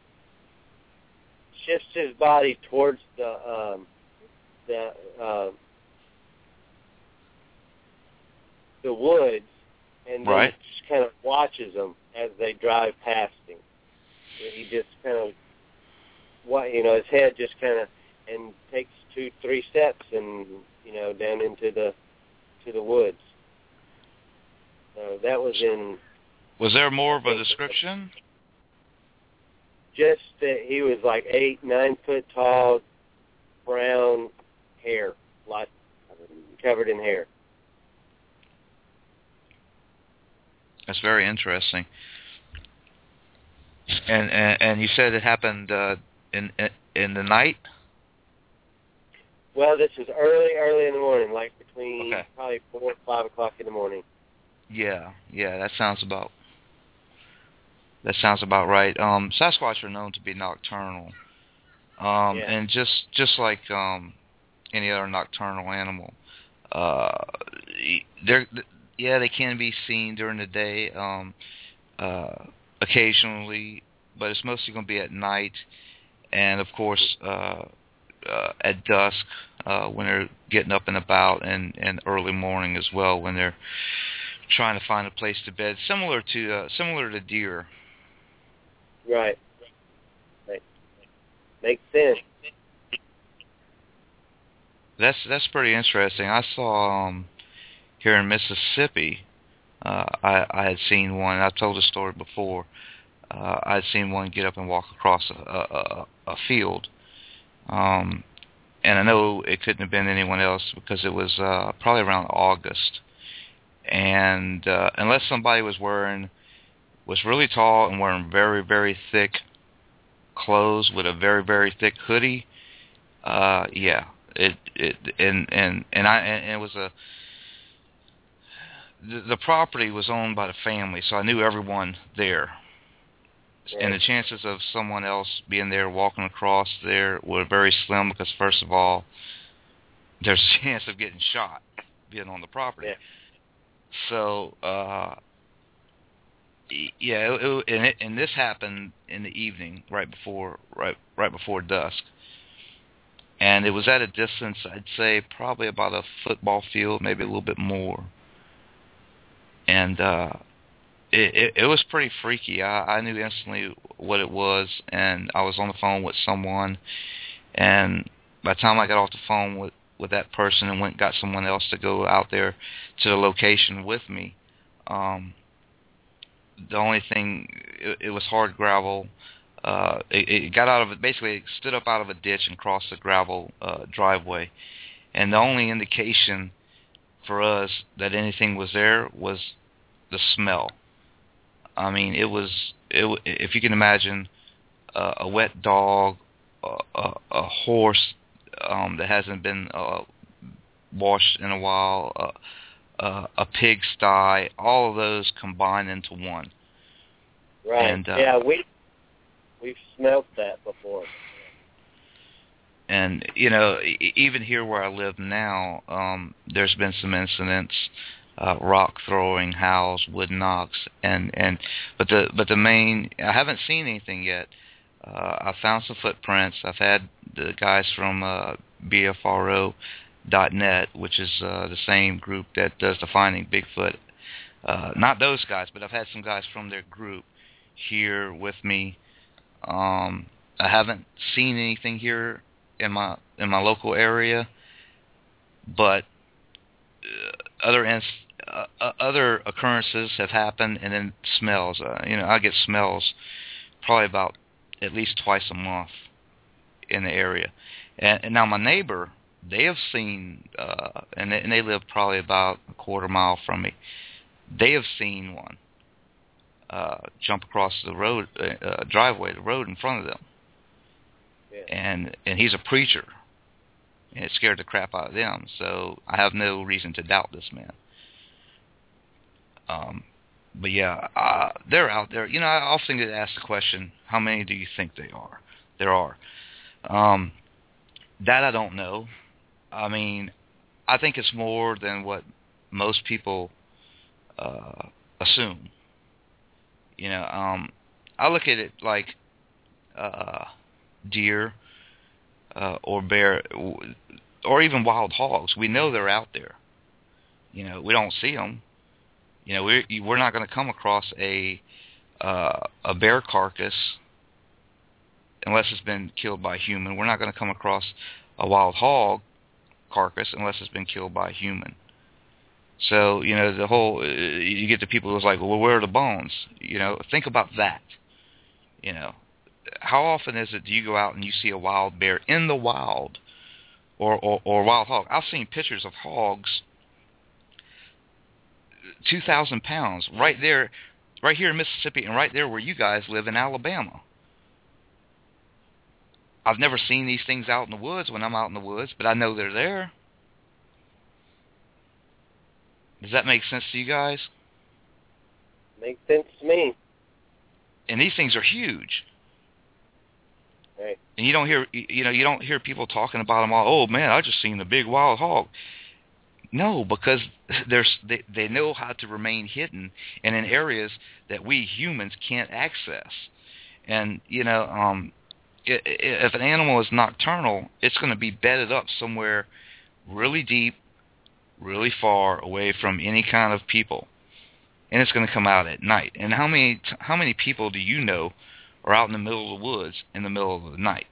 shifts his body towards the um, the uh, the woods, and then right. just kind of watches them as they drive past him. He just kind of, what you know, his head just kind of, and takes two, three steps, and you know, down into the to the woods. So that was in. Was there more of a description? Just that he was like eight, nine foot tall, brown hair, like covered in hair. That's very interesting. And and, and you said it happened uh, in in the night? Well, this was early, early in the morning, like between okay. probably four or five o'clock in the morning. Yeah, yeah, that sounds about that sounds about right. Um, Sasquatch are known to be nocturnal, um, yeah. and just just like um, any other nocturnal animal, uh, they're yeah they can be seen during the day, um, uh, occasionally, but it's mostly going to be at night, and of course uh, uh, at dusk uh, when they're getting up and about, and, and early morning as well when they're trying to find a place to bed, similar to uh, similar to deer. Right. Right. Makes sense. That's that's pretty interesting. I saw um, here in Mississippi, uh, I, I had seen one. I've told the story before. Uh, I had seen one get up and walk across a, a, a field, um, and I know it couldn't have been anyone else because it was uh, probably around August. And uh, unless somebody was wearing was really tall and wearing very very thick clothes with a very very thick hoodie, uh, yeah, it it and and and I and it was a the, the property was owned by the family, so I knew everyone there, yeah. And the chances of someone else being there walking across there were very slim because first of all, there's a chance of getting shot being on the property. Yeah. So, uh, yeah, it, it, and, it, and this happened in the evening, right before, right, right before dusk, and it was at a distance, I'd say, probably about a football field, maybe a little bit more, and uh, it, it, it was pretty freaky. I, I knew instantly what it was, and I was on the phone with someone, and by the time I got off the phone with with that person and went and got someone else to go out there to the location with me. Um, the only thing, it, it was hard gravel. Uh, it, it got out of it, basically it stood up out of a ditch and crossed the gravel uh, driveway. And the only indication for us that anything was there was the smell. I mean, it was, it, if you can imagine uh, a wet dog, uh, a, a horse, Um, that hasn't been uh, washed in a while, uh, uh, a pigsty, all of those combine into one. Right. And, uh, yeah, we we've smelt that before. And you know, e- even here where I live now, um, there's been some incidents, uh, rock throwing, howls, wood knocks, and and but the but the main, I haven't seen anything yet. Uh, I found some footprints. I've had the guys from uh, B F R O dot net, which is uh, the same group that does the Finding Bigfoot. Uh, not those guys, but I've had some guys from their group here with me. Um, I haven't seen anything here in my in my local area, but uh, other ins- uh, uh, other occurrences have happened, and then smells. Uh, you know, I get smells probably about at least twice a month in the area. And, and now my neighbor, they have seen, uh, and, they, and they live probably about a quarter mile from me, they have seen one uh, jump across the road, uh, driveway, the road in front of them. Yeah. And and he's a preacher, and it scared the crap out of them, so I have no reason to doubt this man. Um, But yeah, uh, they're out there. You know, I often get asked the question, how many do you think they are? There are. Um, that I don't know. I mean, I think it's more than what most people uh, assume. You know, um, I look at it like uh, deer uh, or bear or even wild hogs. We know they're out there. You know, we don't see them. You know, we're we're not going to come across a uh, a bear carcass unless it's been killed by a human. We're not going to come across a wild hog carcass unless it's been killed by a human. So, you know, the whole, uh, you get the people who's like, well, where are the bones? You know, think about that. You know, how often is it do you go out and you see a wild bear in the wild or, or, or wild hog? I've seen pictures of hogs, two thousand pounds, right there, right here in Mississippi and right there where you guys live in Alabama. I've never seen these things out in the woods when I'm out in the woods, but I know they're there. Does that make sense to you guys? Makes sense to me. And these things are huge. Right. And you don't hear, you know, you don't hear people talking about them all. Oh man, I just seen the big wild hog. No, because there's they, they know how to remain hidden and in areas that we humans can't access. And you know, um, if an animal is nocturnal, it's going to be bedded up somewhere really deep, really far away from any kind of people, and it's going to come out at night. And how many how many people do you know are out in the middle of the woods in the middle of the night?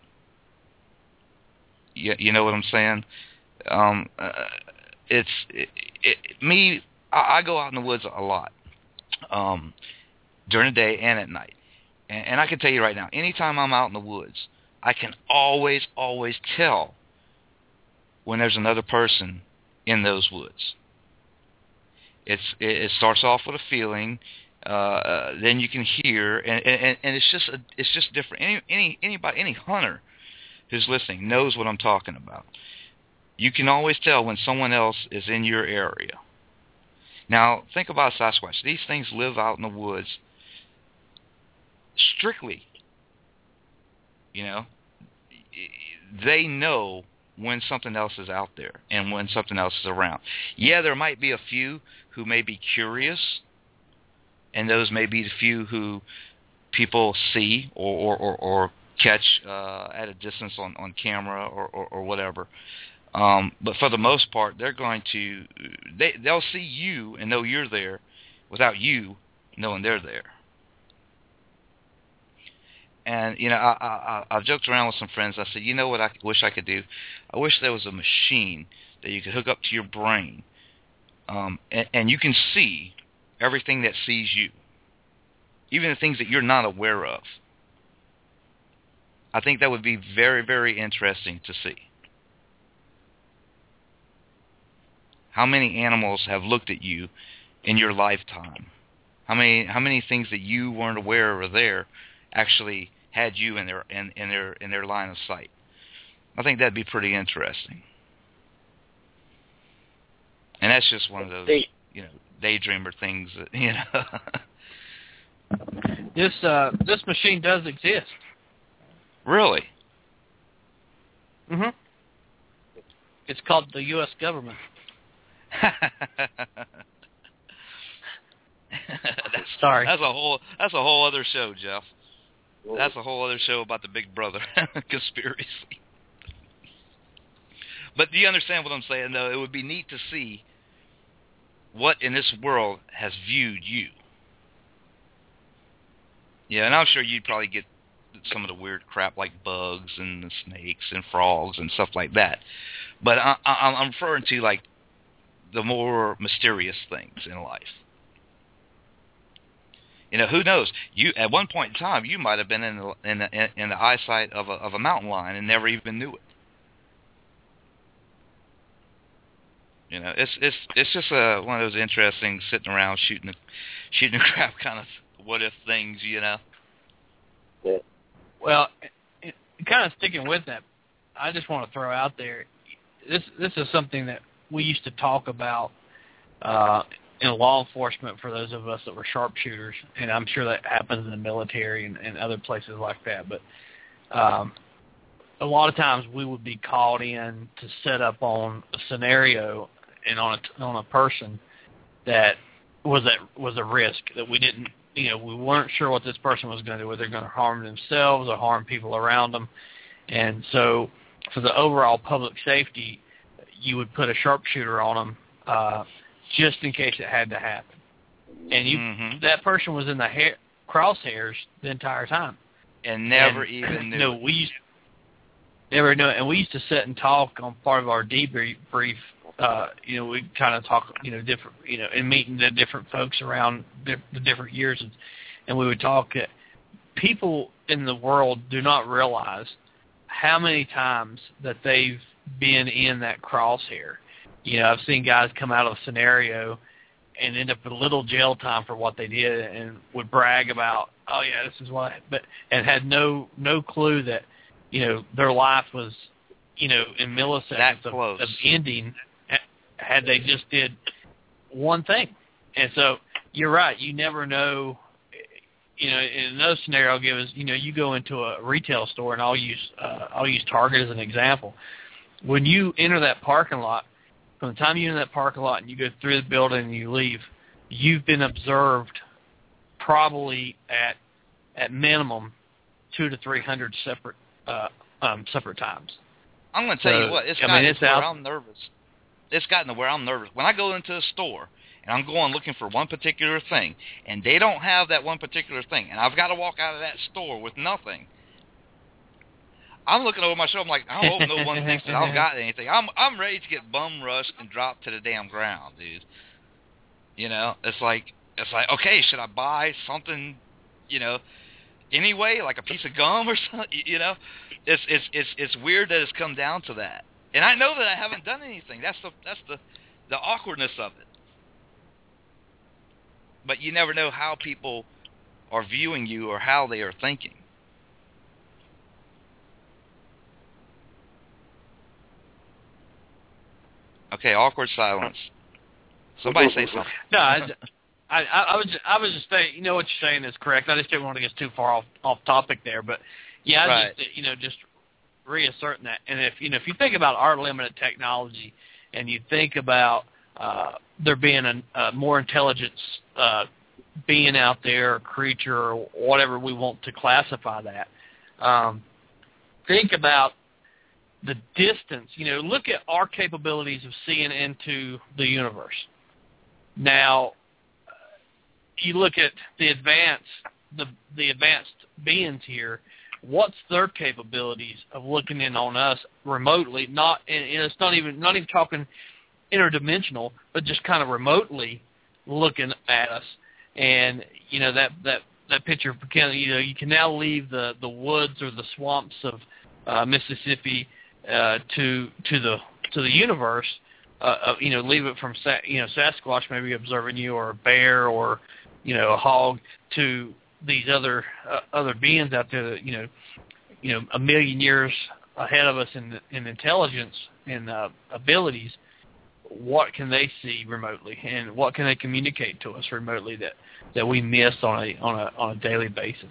You, you know what I'm saying? Um, uh, it's it, it, me. I, I go out in the woods a lot um, during the day and at night. And, and I can tell you right now, anytime I'm out in the woods, I can always, always tell when there's another person in those woods. It's it, it starts off with a feeling, uh, then you can hear, and, and, and it's just a, it's just different. Any any anybody any hunter who's listening knows what I'm talking about. You can always tell when someone else is in your area. Now think about Sasquatch. These things live out in the woods strictly. You know, they know when something else is out there and when something else is around. Yeah, there might be a few who may be curious, and those may be the few who people see or, or, or, or catch uh, at a distance on, on camera or, or, or whatever. Um, but for the most part, they're going to, they, they'll see you and know you're there without you knowing they're there. And, you know, I, I, I've joked around with some friends. I said, you know what I wish I could do? I wish there was a machine that you could hook up to your brain, um, and, and you can see everything that sees you, even the things that you're not aware of. I think that would be very, very interesting to see. How many animals have looked at you in your lifetime? How many how many things that you weren't aware were there actually had you in their in, in their in their line of sight? I think that'd be pretty interesting. And that's just one of those, you know, daydreamer things that, you know. This uh this machine does exist. Really? Mhm. It's called the U S government. that's, Sorry. That's a whole that's a whole other show, Jeff. That's a whole other show about the Big Brother conspiracy. But do you understand what I'm saying, though? It would be neat to see what in this world has viewed you. Yeah, and I'm sure you'd probably get some of the weird crap like bugs and the snakes and frogs and stuff like that. But I, I, I'm referring to, like, the more mysterious things in life. You know, who knows? You at one point in time, you might have been in the in the, in the eyesight of a of a mountain lion and never even knew it. You know, it's it's it's just a, one of those interesting sitting around shooting the, shooting the crap kind of what if things. You know. Yeah. Well, it, it, kind of sticking with that, I just want to throw out there. This this is something that we used to talk about uh, in law enforcement for those of us that were sharpshooters, and I'm sure that happens in the military and, and other places like that. But um, a lot of times we would be called in to set up on a scenario and on a, on a person that was at was a risk that we didn't, you know, we weren't sure what this person was going to do, whether they're going to harm themselves or harm people around them. And so for the overall public safety, you would put a sharpshooter on them uh, just in case it had to happen. And you, mm-hmm. that person was in the hair, crosshairs the entire time. and never and, even knew. No, we used never know, and we used to sit and talk on part of our debrief. Brief, uh, you know, we kind of talk, you know, different, you know, in meeting the different folks around the, the different years, and, and we would talk. Uh, people in the world do not realize how many times that they've been in that crosshair. You know, I've seen guys come out of a scenario and end up with a little jail time for what they did, and would brag about, oh yeah, this is what, but and had no no clue that, you know, their life was, you know, in milliseconds of, of ending had they just did one thing. And so you're right, you never know. You know, in another scenario I'll give is, you know, you go into a retail store, and I'll use uh, I'll use Target as an example. When you enter that parking lot, from the time you enter that parking lot and you go through the building and you leave, you've been observed probably at at minimum two to three hundred separate uh, um, separate times. I'm going to tell so, you what, it's I gotten mean, it's to where out. I'm nervous. It's gotten to where I'm nervous. When I go into a store and I'm going looking for one particular thing, and they don't have that one particular thing, and I've got to walk out of that store with nothing, I'm looking over my shoulder. I'm like, I hope no one thinks that I've got anything. I'm I'm ready to get bum rushed and drop to the damn ground, dude. You know, it's like it's like okay, should I buy something, you know, anyway, like a piece of gum or something? You know, it's it's it's it's weird that it's come down to that. And I know that I haven't done anything. That's the that's the the awkwardness of it. But you never know how people are viewing you or how they are thinking. Okay, awkward silence. Somebody say something. No, I, I, I was I was just saying, you know, what you're saying is correct. I just didn't want to get too far off off topic there, but yeah, I right. just you know just reasserting that. And if you know if you think about our limited technology, and you think about uh, there being a, a more intelligent uh, being out there, or creature, or whatever we want to classify that, um, think about the distance. You know, look at our capabilities of seeing into the universe. Now, you look at the advanced, the the advanced beings here. What's their capabilities of looking in on us remotely? Not, and it's not even not even talking interdimensional, but just kind of remotely looking at us. And you know that that that picture, you know, you can now leave the the woods or the swamps of uh, Mississippi uh, to to the to the universe. Uh, uh, you know, leave it from sa- you know Sasquatch maybe observing you, or a bear, or you know a hog, to these other uh, other beings out there that you know you know a million years ahead of us in in intelligence and uh, abilities. What can they see remotely, and what can they communicate to us remotely that, that we miss on a on a on a daily basis?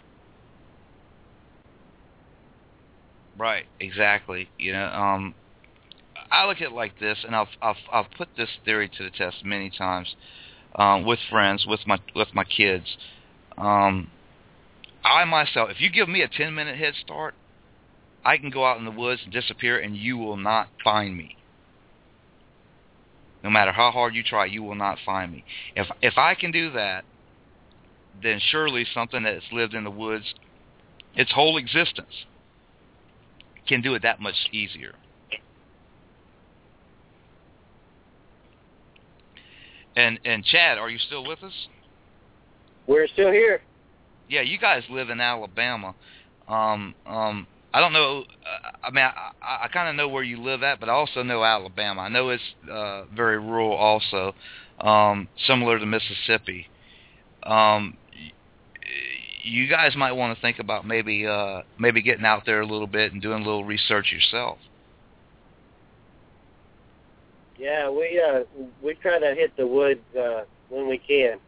Right, exactly. You know, um, I look at it like this, and I've I've I've put this theory to the test many times um, with friends, with my with my kids. Um, I myself, if you give me a ten minute head start, I can go out in the woods and disappear, and you will not find me. No matter how hard you try, you will not find me. If if I can do that, then surely something that's lived in the woods its whole existence can do it that much easier. And and Chad, are you still with us? We're still here. Yeah, you guys live in Alabama. Um, um, I don't know. Uh, I mean, I, I, I kind of know where you live at, but I also know Alabama. I know it's uh, very rural, also, um, similar to Mississippi. Um, you guys might want to think about maybe uh, maybe getting out there a little bit and doing a little research yourself. Yeah, we uh, we try to hit the woods uh, when we can.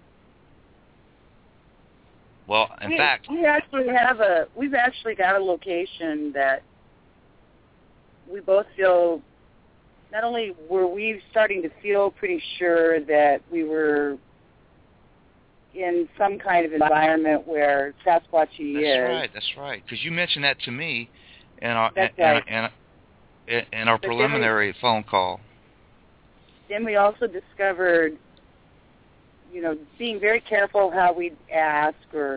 Well, in we, fact, we actually have a we've actually got a location that we both feel. Not only were we starting to feel pretty sure that we were in some kind of environment where Sasquatchy that's is. right, that's right. Because you mentioned that to me in our That's in, right. in, in, in our But preliminary then phone call. Then we also discovered, you know, being very careful how we ask or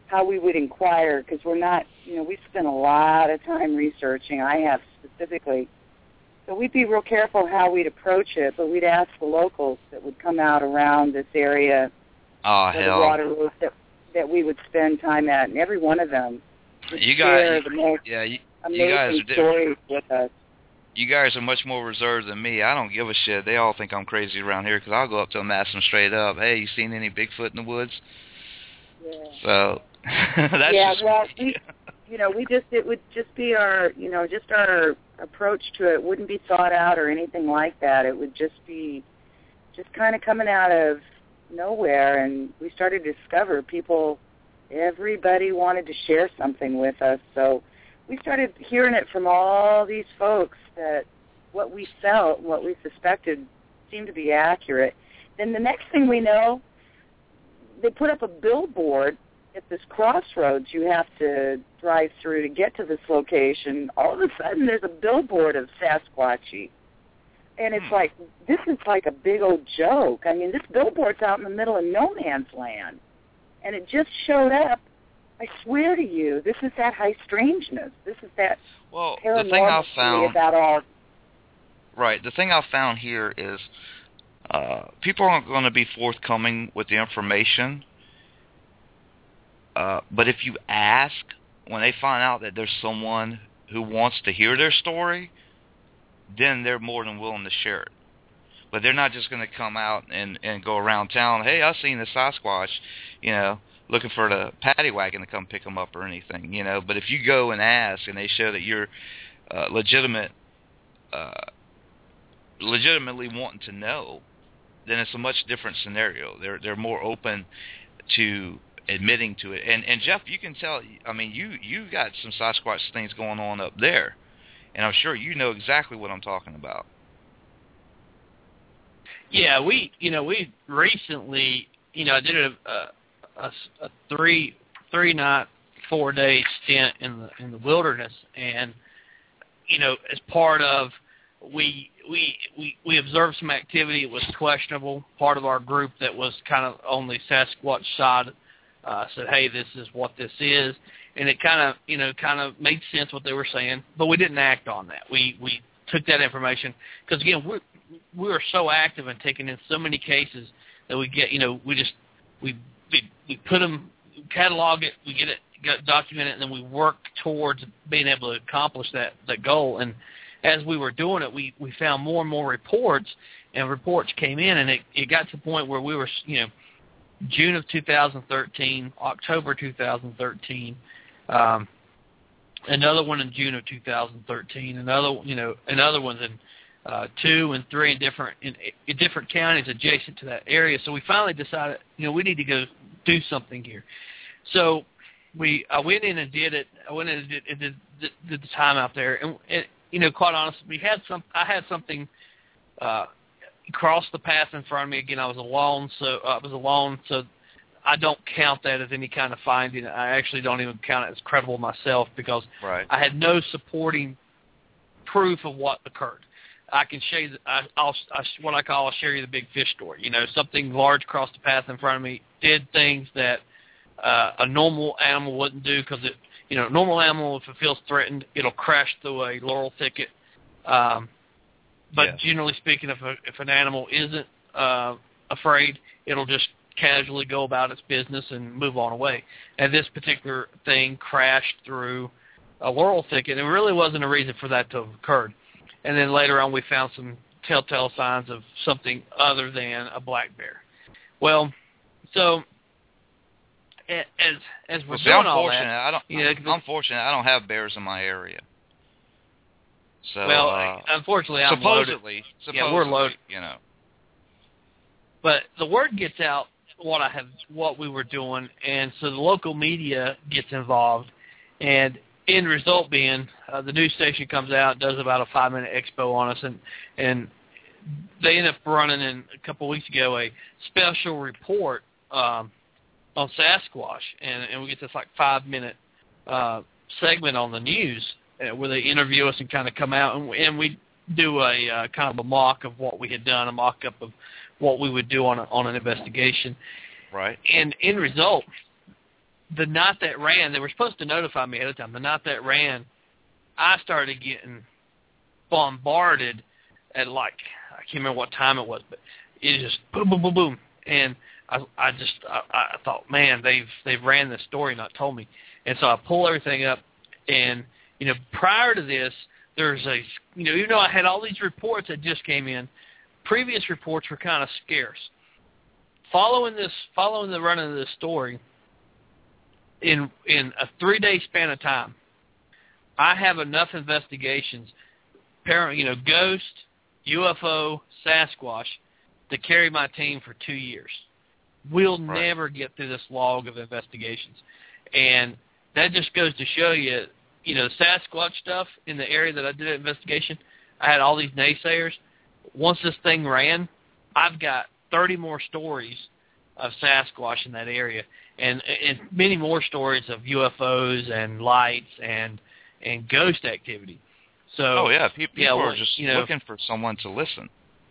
how we would inquire, because we're not, you know, we spend a lot of time researching. I have specifically. So we'd be real careful how we'd approach it, but we'd ask the locals that would come out around this area, Oh, where hell. the water was, that, that we would spend time at, and every one of them would You share guys, the most yeah, you, amazing you guys are different. stories with us. You guys are much more reserved than me. I don't give a shit. They all think I'm crazy around here because I'll go up to them and ask them straight up, hey, you seen any Bigfoot in the woods? Yeah. So, that's yeah, just well, me. we, you know, we just, it would just be our, you know, just our approach to it wouldn't be thought out or anything like that. It would just be just kind of coming out of nowhere, and we started to discover people, everybody wanted to share something with us. So we started hearing it from all these folks that what we felt, what we suspected seemed to be accurate. Then the next thing we know, they put up a billboard at this crossroads you have to drive through to get to this location. All of a sudden there's a billboard of Sasquatchy. And it's like, this is like a big old joke. I mean, this billboard's out in the middle of no man's land. And it just showed up. I swear to you, this is that high strangeness. This is that well, the thing I found, about all. Right, the thing I found here is uh, people aren't going to be forthcoming with the information. Uh, but if you ask, when they find out that there's someone who wants to hear their story, then they're more than willing to share it. But they're not just going to come out and, and go around town, hey, I seen the Sasquatch, you know, looking for the paddy wagon to come pick them up or anything, you know. But if you go and ask and they show that you're uh, legitimate, uh, legitimately wanting to know, then it's a much different scenario. They're they're more open to admitting to it. And and Jeff, you can tell. I mean, you you got some Sasquatch things going on up there, and I'm sure you know exactly what I'm talking about. Yeah, we you know we recently you know I did a a, a, a three three night four day stint in the in the wilderness, and you know as part of we we we we observed some activity. It was questionable. Part of our group that was kind of on the Sasquatch side uh, said, "Hey, this is what this is," and it kind of you know kind of made sense what they were saying, but we didn't act on that. We we took that information because again we we were so active and taking in so many cases that we get you know we just we we, we put them catalog it, we get it get document it, and then we work towards being able to accomplish that that goal. And as we were doing it, we, we found more and more reports, and reports came in, and it, it got to the point where we were, you know, June of two thousand thirteen, October two thousand thirteen, um, another one in June of two thousand thirteen, another, you know, another ones in uh, two and three in different in, in different counties adjacent to that area. So we finally decided, you know, we need to go do something here. So we I went in and did it. I went in and did, did, did, did the time out there, and it, you know, quite honestly, we had some. I had something uh, cross the path in front of me. Again, I was alone, so uh, I was alone, so I don't count that as any kind of finding. I actually don't even count it as credible myself because right. I had no supporting proof of what occurred. I can show you. I, I'll I, what I call. I'll share you the big fish story. You know, something large crossed the path in front of me, did things that uh, a normal animal wouldn't do because it. You know, normal animal, if it feels threatened, it'll crash through a laurel thicket. Um, but yeah. generally speaking, if a, if an animal isn't uh, afraid, it'll just casually go about its business and move on away. And this particular thing crashed through a laurel thicket. There really wasn't a reason for that to have occurred. And then later on, we found some telltale signs of something other than a black bear. Well, so as as we're well, see, doing I'm all fortunate. that, I don't. you know, I'm fortunate. I don't have bears in my area. So well, uh, unfortunately, I'm supposedly, loaded. supposedly, Yeah, we're loaded. You know, but the word gets out what I have, what we were doing, and so the local media gets involved, and end result being uh, the news station comes out, does about a five minute expo on us, and and they end up running in a couple of weeks ago a special report. Um, on Sasquatch, and, and we get this like five-minute uh, segment on the news uh, where they interview us and kind of come out, and we, and we do a uh, kind of a mock of what we had done, a mock-up of what we would do on a, on an investigation. right. And in result, the night that ran, they were supposed to notify me ahead of time. The night that ran, I started getting bombarded at like, I can't remember what time it was, but it just boom, boom, boom, boom. And I, I just, I, I thought, man, they've, they've ran this story, not told me. And so I pull everything up, and, you know, prior to this, there's a, you know, even though I had all these reports that just came in, previous reports were kind of scarce. Following this, following the run of this story, in in a three-day span of time, I have enough investigations, parent, you know, ghost, U F O, Sasquatch, to carry my team for two years. We'll right. never get through this log of investigations, and that just goes to show you, you know, the Sasquatch stuff in the area that I did an investigation. I had all these naysayers. Once this thing ran, I've got thirty more stories of Sasquatch in that area, and, and many more stories of U F Os and lights and and ghost activity. So, oh yeah, people, people yeah, well, are just you know, looking for someone to listen.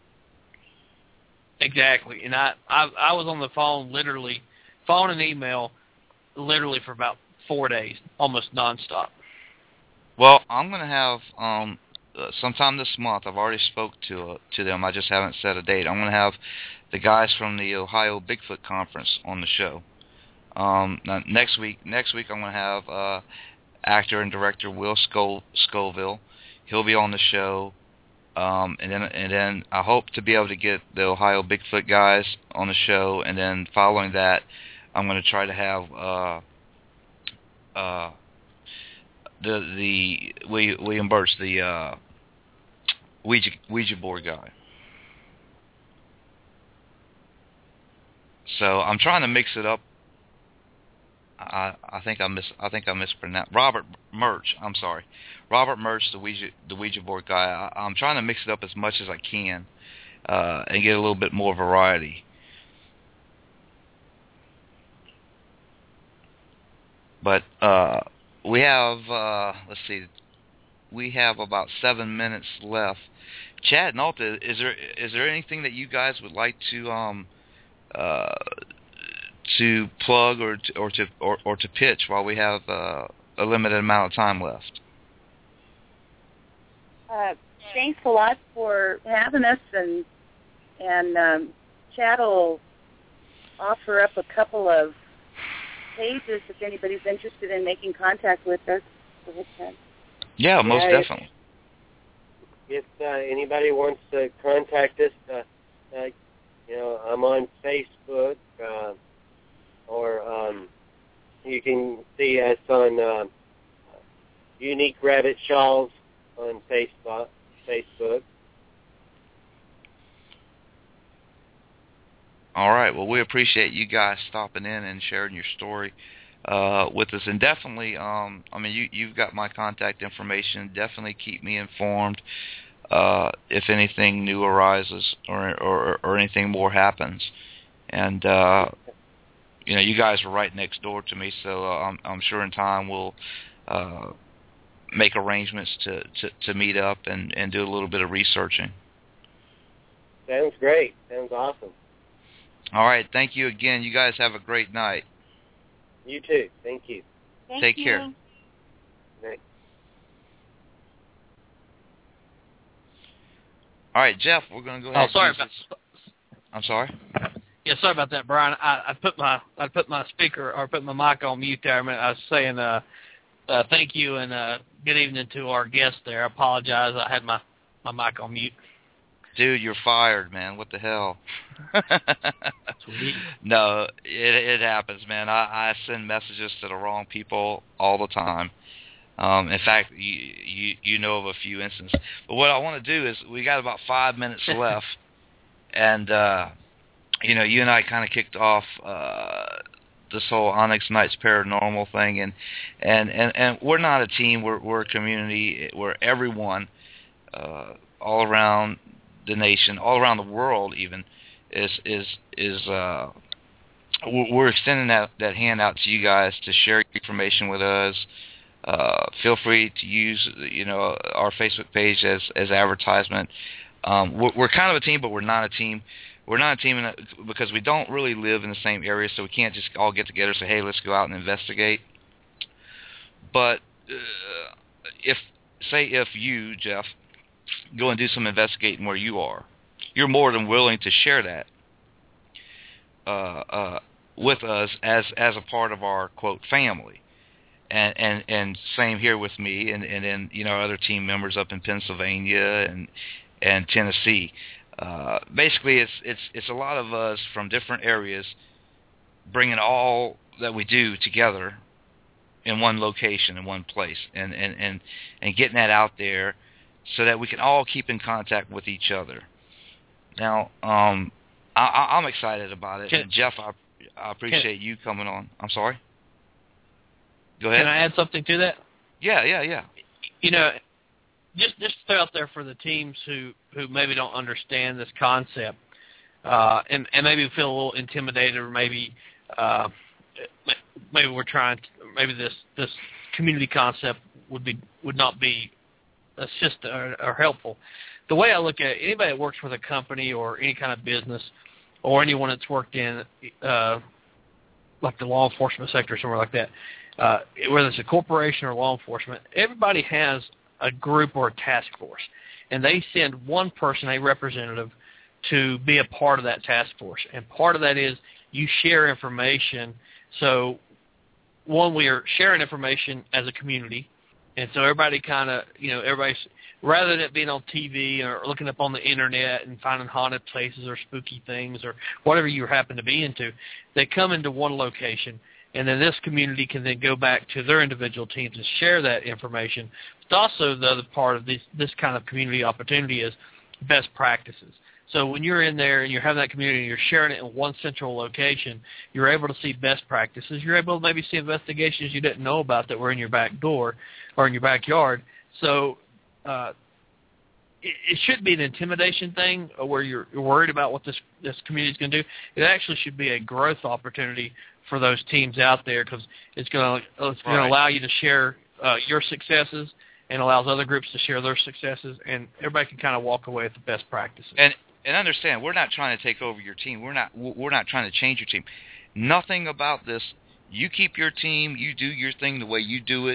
Exactly, and I, I I was on the phone literally, phone and email, literally for about four days, almost nonstop. Well, I'm going to have um. Uh, sometime this month, I've already spoke to uh, to them. I just haven't set a date. I'm going to have the guys from the Ohio Bigfoot Conference on the show. Um, now, next week, next week I'm going to have uh, actor and director Will Scov- Scoville. He'll be on the show, um, and then and then I hope to be able to get the Ohio Bigfoot guys on the show. And then following that, I'm going to try to have uh, uh, the the William Birch, the uh, Ouija, Ouija board guy. So I'm trying to mix it up. I I think I mis I think I mispronounced Robert Murch. I'm sorry, Robert Murch, the Ouija the Ouija board guy. I, I'm trying to mix it up as much as I can uh, and get a little bit more variety. But uh, we have uh, let's see, we have about seven minutes left. Chad and Alta, is there is there anything that you guys would like to um uh to plug or to, or to or, or to pitch while we have uh, a limited amount of time left? Uh, thanks a lot for having us, and and um, Chad will offer up a couple of pages if anybody's interested in making contact with us. Yeah, most yeah, definitely. If, if uh, anybody wants to contact us, uh, uh, you know, I'm on Facebook, uh, or um, you can see us on uh, Unique Rabbit Shawls on Facebook. Facebook. All right. Well, we appreciate you guys stopping in and sharing your story uh, with us, and definitely, um, I mean, you you've got my contact information. Definitely keep me informed uh, if anything new arises or, or or anything more happens. And uh, you know, you guys are right next door to me, so uh, I'm I'm sure in time we'll uh, make arrangements to, to, to meet up and, and do a little bit of researching. Sounds great. Sounds awesome. All right. Thank you again. You guys have a great night. You too. Thank you. Thank Take you. care. Right. All right, Jeff, we're going to go ahead. Oh, sorry and about. I'm sorry. Yeah, sorry about that, Brian. I, I put my I put my speaker or put my mic on mute there. I, mean, I was saying uh, uh, thank you and uh, good evening to our guest there. I apologize. I had my, my mic on mute. Dude, you're fired, man. What the hell? Sweet. No, it it happens, man. I, I send messages to the wrong people all the time. Um, in fact, you, you you know of a few instances. But what I want to do is, we got about five minutes left, and uh, you know, you and I kind of kicked off uh, this whole Onyx Nights Paranormal thing, and and, and, and we're not a team. We're we're a community where everyone, uh, all around the nation, all around the world, even is is is uh, we're extending that that hand out to you guys to share information with us. Uh, feel free to use, you know, our Facebook page as as advertisement. Um, we're, we're kind of a team, but we're not a team. we're not a team in a, because we don't really live in the same area, so we can't just all get together and say, hey, let's go out and investigate. But uh, if, say if you, Jeff, go and do some investigating where you are, you're more than willing to share that uh, uh, with us as as a part of our, quote, family. And, and and same here with me, and and then you know other team members up in Pennsylvania and and Tennessee. Uh, basically, it's it's it's a lot of us from different areas bringing all that we do together in one location, in one place, and and and, and getting that out there so that we can all keep in contact with each other. Now, um, I, I'm excited about it, and Jeff, I, I appreciate you coming on. I'm sorry. Go ahead. Can I add something to that? Yeah, yeah, yeah. You know, just just throw out there for the teams who, who maybe don't understand this concept, uh, and and maybe feel a little intimidated, or maybe uh, maybe we're trying to, maybe this this community concept would be would not be assist or, or helpful. The way I look at it, anybody that works with a company or any kind of business, or anyone that's worked in uh, like the law enforcement sector or somewhere like that. Uh, whether it's a corporation or law enforcement, everybody has a group or a task force, and they send one person, a representative, to be a part of that task force. And part of that is you share information. So, one, we are sharing information as a community, and so everybody kind of, you know, everybody's, rather than it being on T V or looking up on the internet and finding haunted places or spooky things or whatever you happen to be into, they come into one location. And then this community can then go back to their individual teams and share that information. But also the other part of this, this kind of community opportunity is best practices. So when you're in there and you're having that community and you're sharing it in one central location, you're able to see best practices. You're able to maybe see investigations you didn't know about that were in your back door or in your backyard. So uh, it, it shouldn't be an intimidation thing where you're, you're worried about what this, this community is going to do. It actually should be a growth opportunity for those teams out there, because it's going to it's going to allow you to share uh, your successes and allows other groups to share their successes, and everybody can kind of walk away with the best practices. And and understand, we're not trying to take over your team. We're not we're not trying to change your team. Nothing about this. You keep your team. You do your thing the way you do it.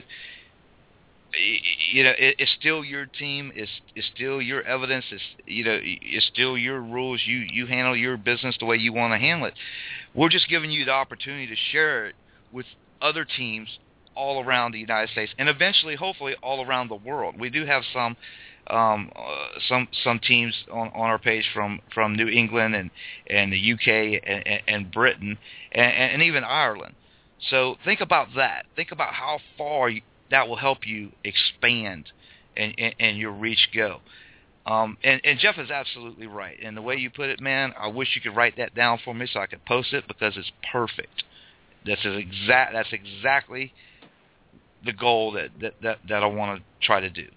You know, it, it's still your team. It's it's still your evidence. It's you know, it's still your rules. You you handle your business the way you want to handle it. We're just giving you the opportunity to share it with other teams all around the United States, and eventually, hopefully, all around the world. We do have some um, uh, some some teams on, on our page from, from New England and, and the U K and, and Britain and, and even Ireland. So think about that. Think about how far you, that will help you expand and, and, and your reach go. Um, and, and Jeff is absolutely right. And the way you put it, man, I wish you could write that down for me so I could post it, because it's perfect. That's exact. That's exactly the goal that, that, that, that I want to try to do.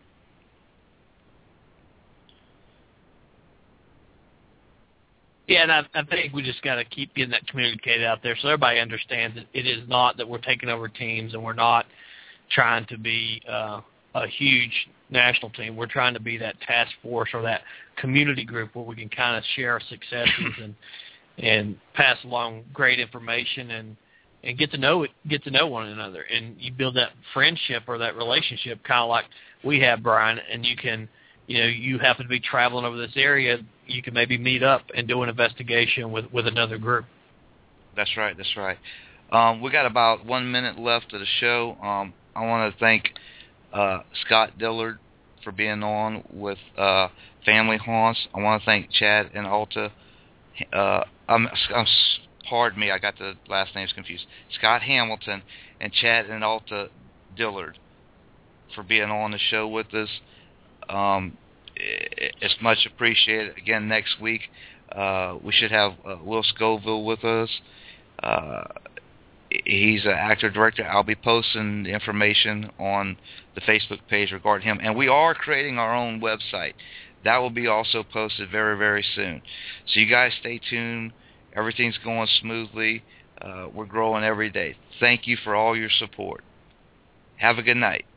Yeah, and I, I think we just got to keep getting that communicated out there so everybody understands that it is not that we're taking over teams and we're not trying to be uh, a huge national team. We're trying to be that task force or that community group where we can kind of share our successes and and pass along great information and, and get to know it, get to know one another. And you build that friendship or that relationship kind of like we have, Brian, and you can, you know, you happen to be traveling over this area, you can maybe meet up and do an investigation with, with another group. That's right, that's right. Um, we got about one minute left of the show. Um, I want to thank uh, Scott Dillard for being on with uh, Family Haunts. I want to thank Chad and Alta. Uh, I'm, I'm, pardon me, I got the last names confused. Scott Hamilton and Chad and Alta Dillard for being on the show with us. Um, it's much appreciated. Again, next week uh, we should have uh, Will Scoville with us. Uh, he's an actor-director. I'll be posting information on the Facebook page regarding him. And we are creating our own website. That will be also posted very, very soon. So you guys stay tuned. Everything's going smoothly. Uh, we're growing every day. Thank you for all your support. Have a good night.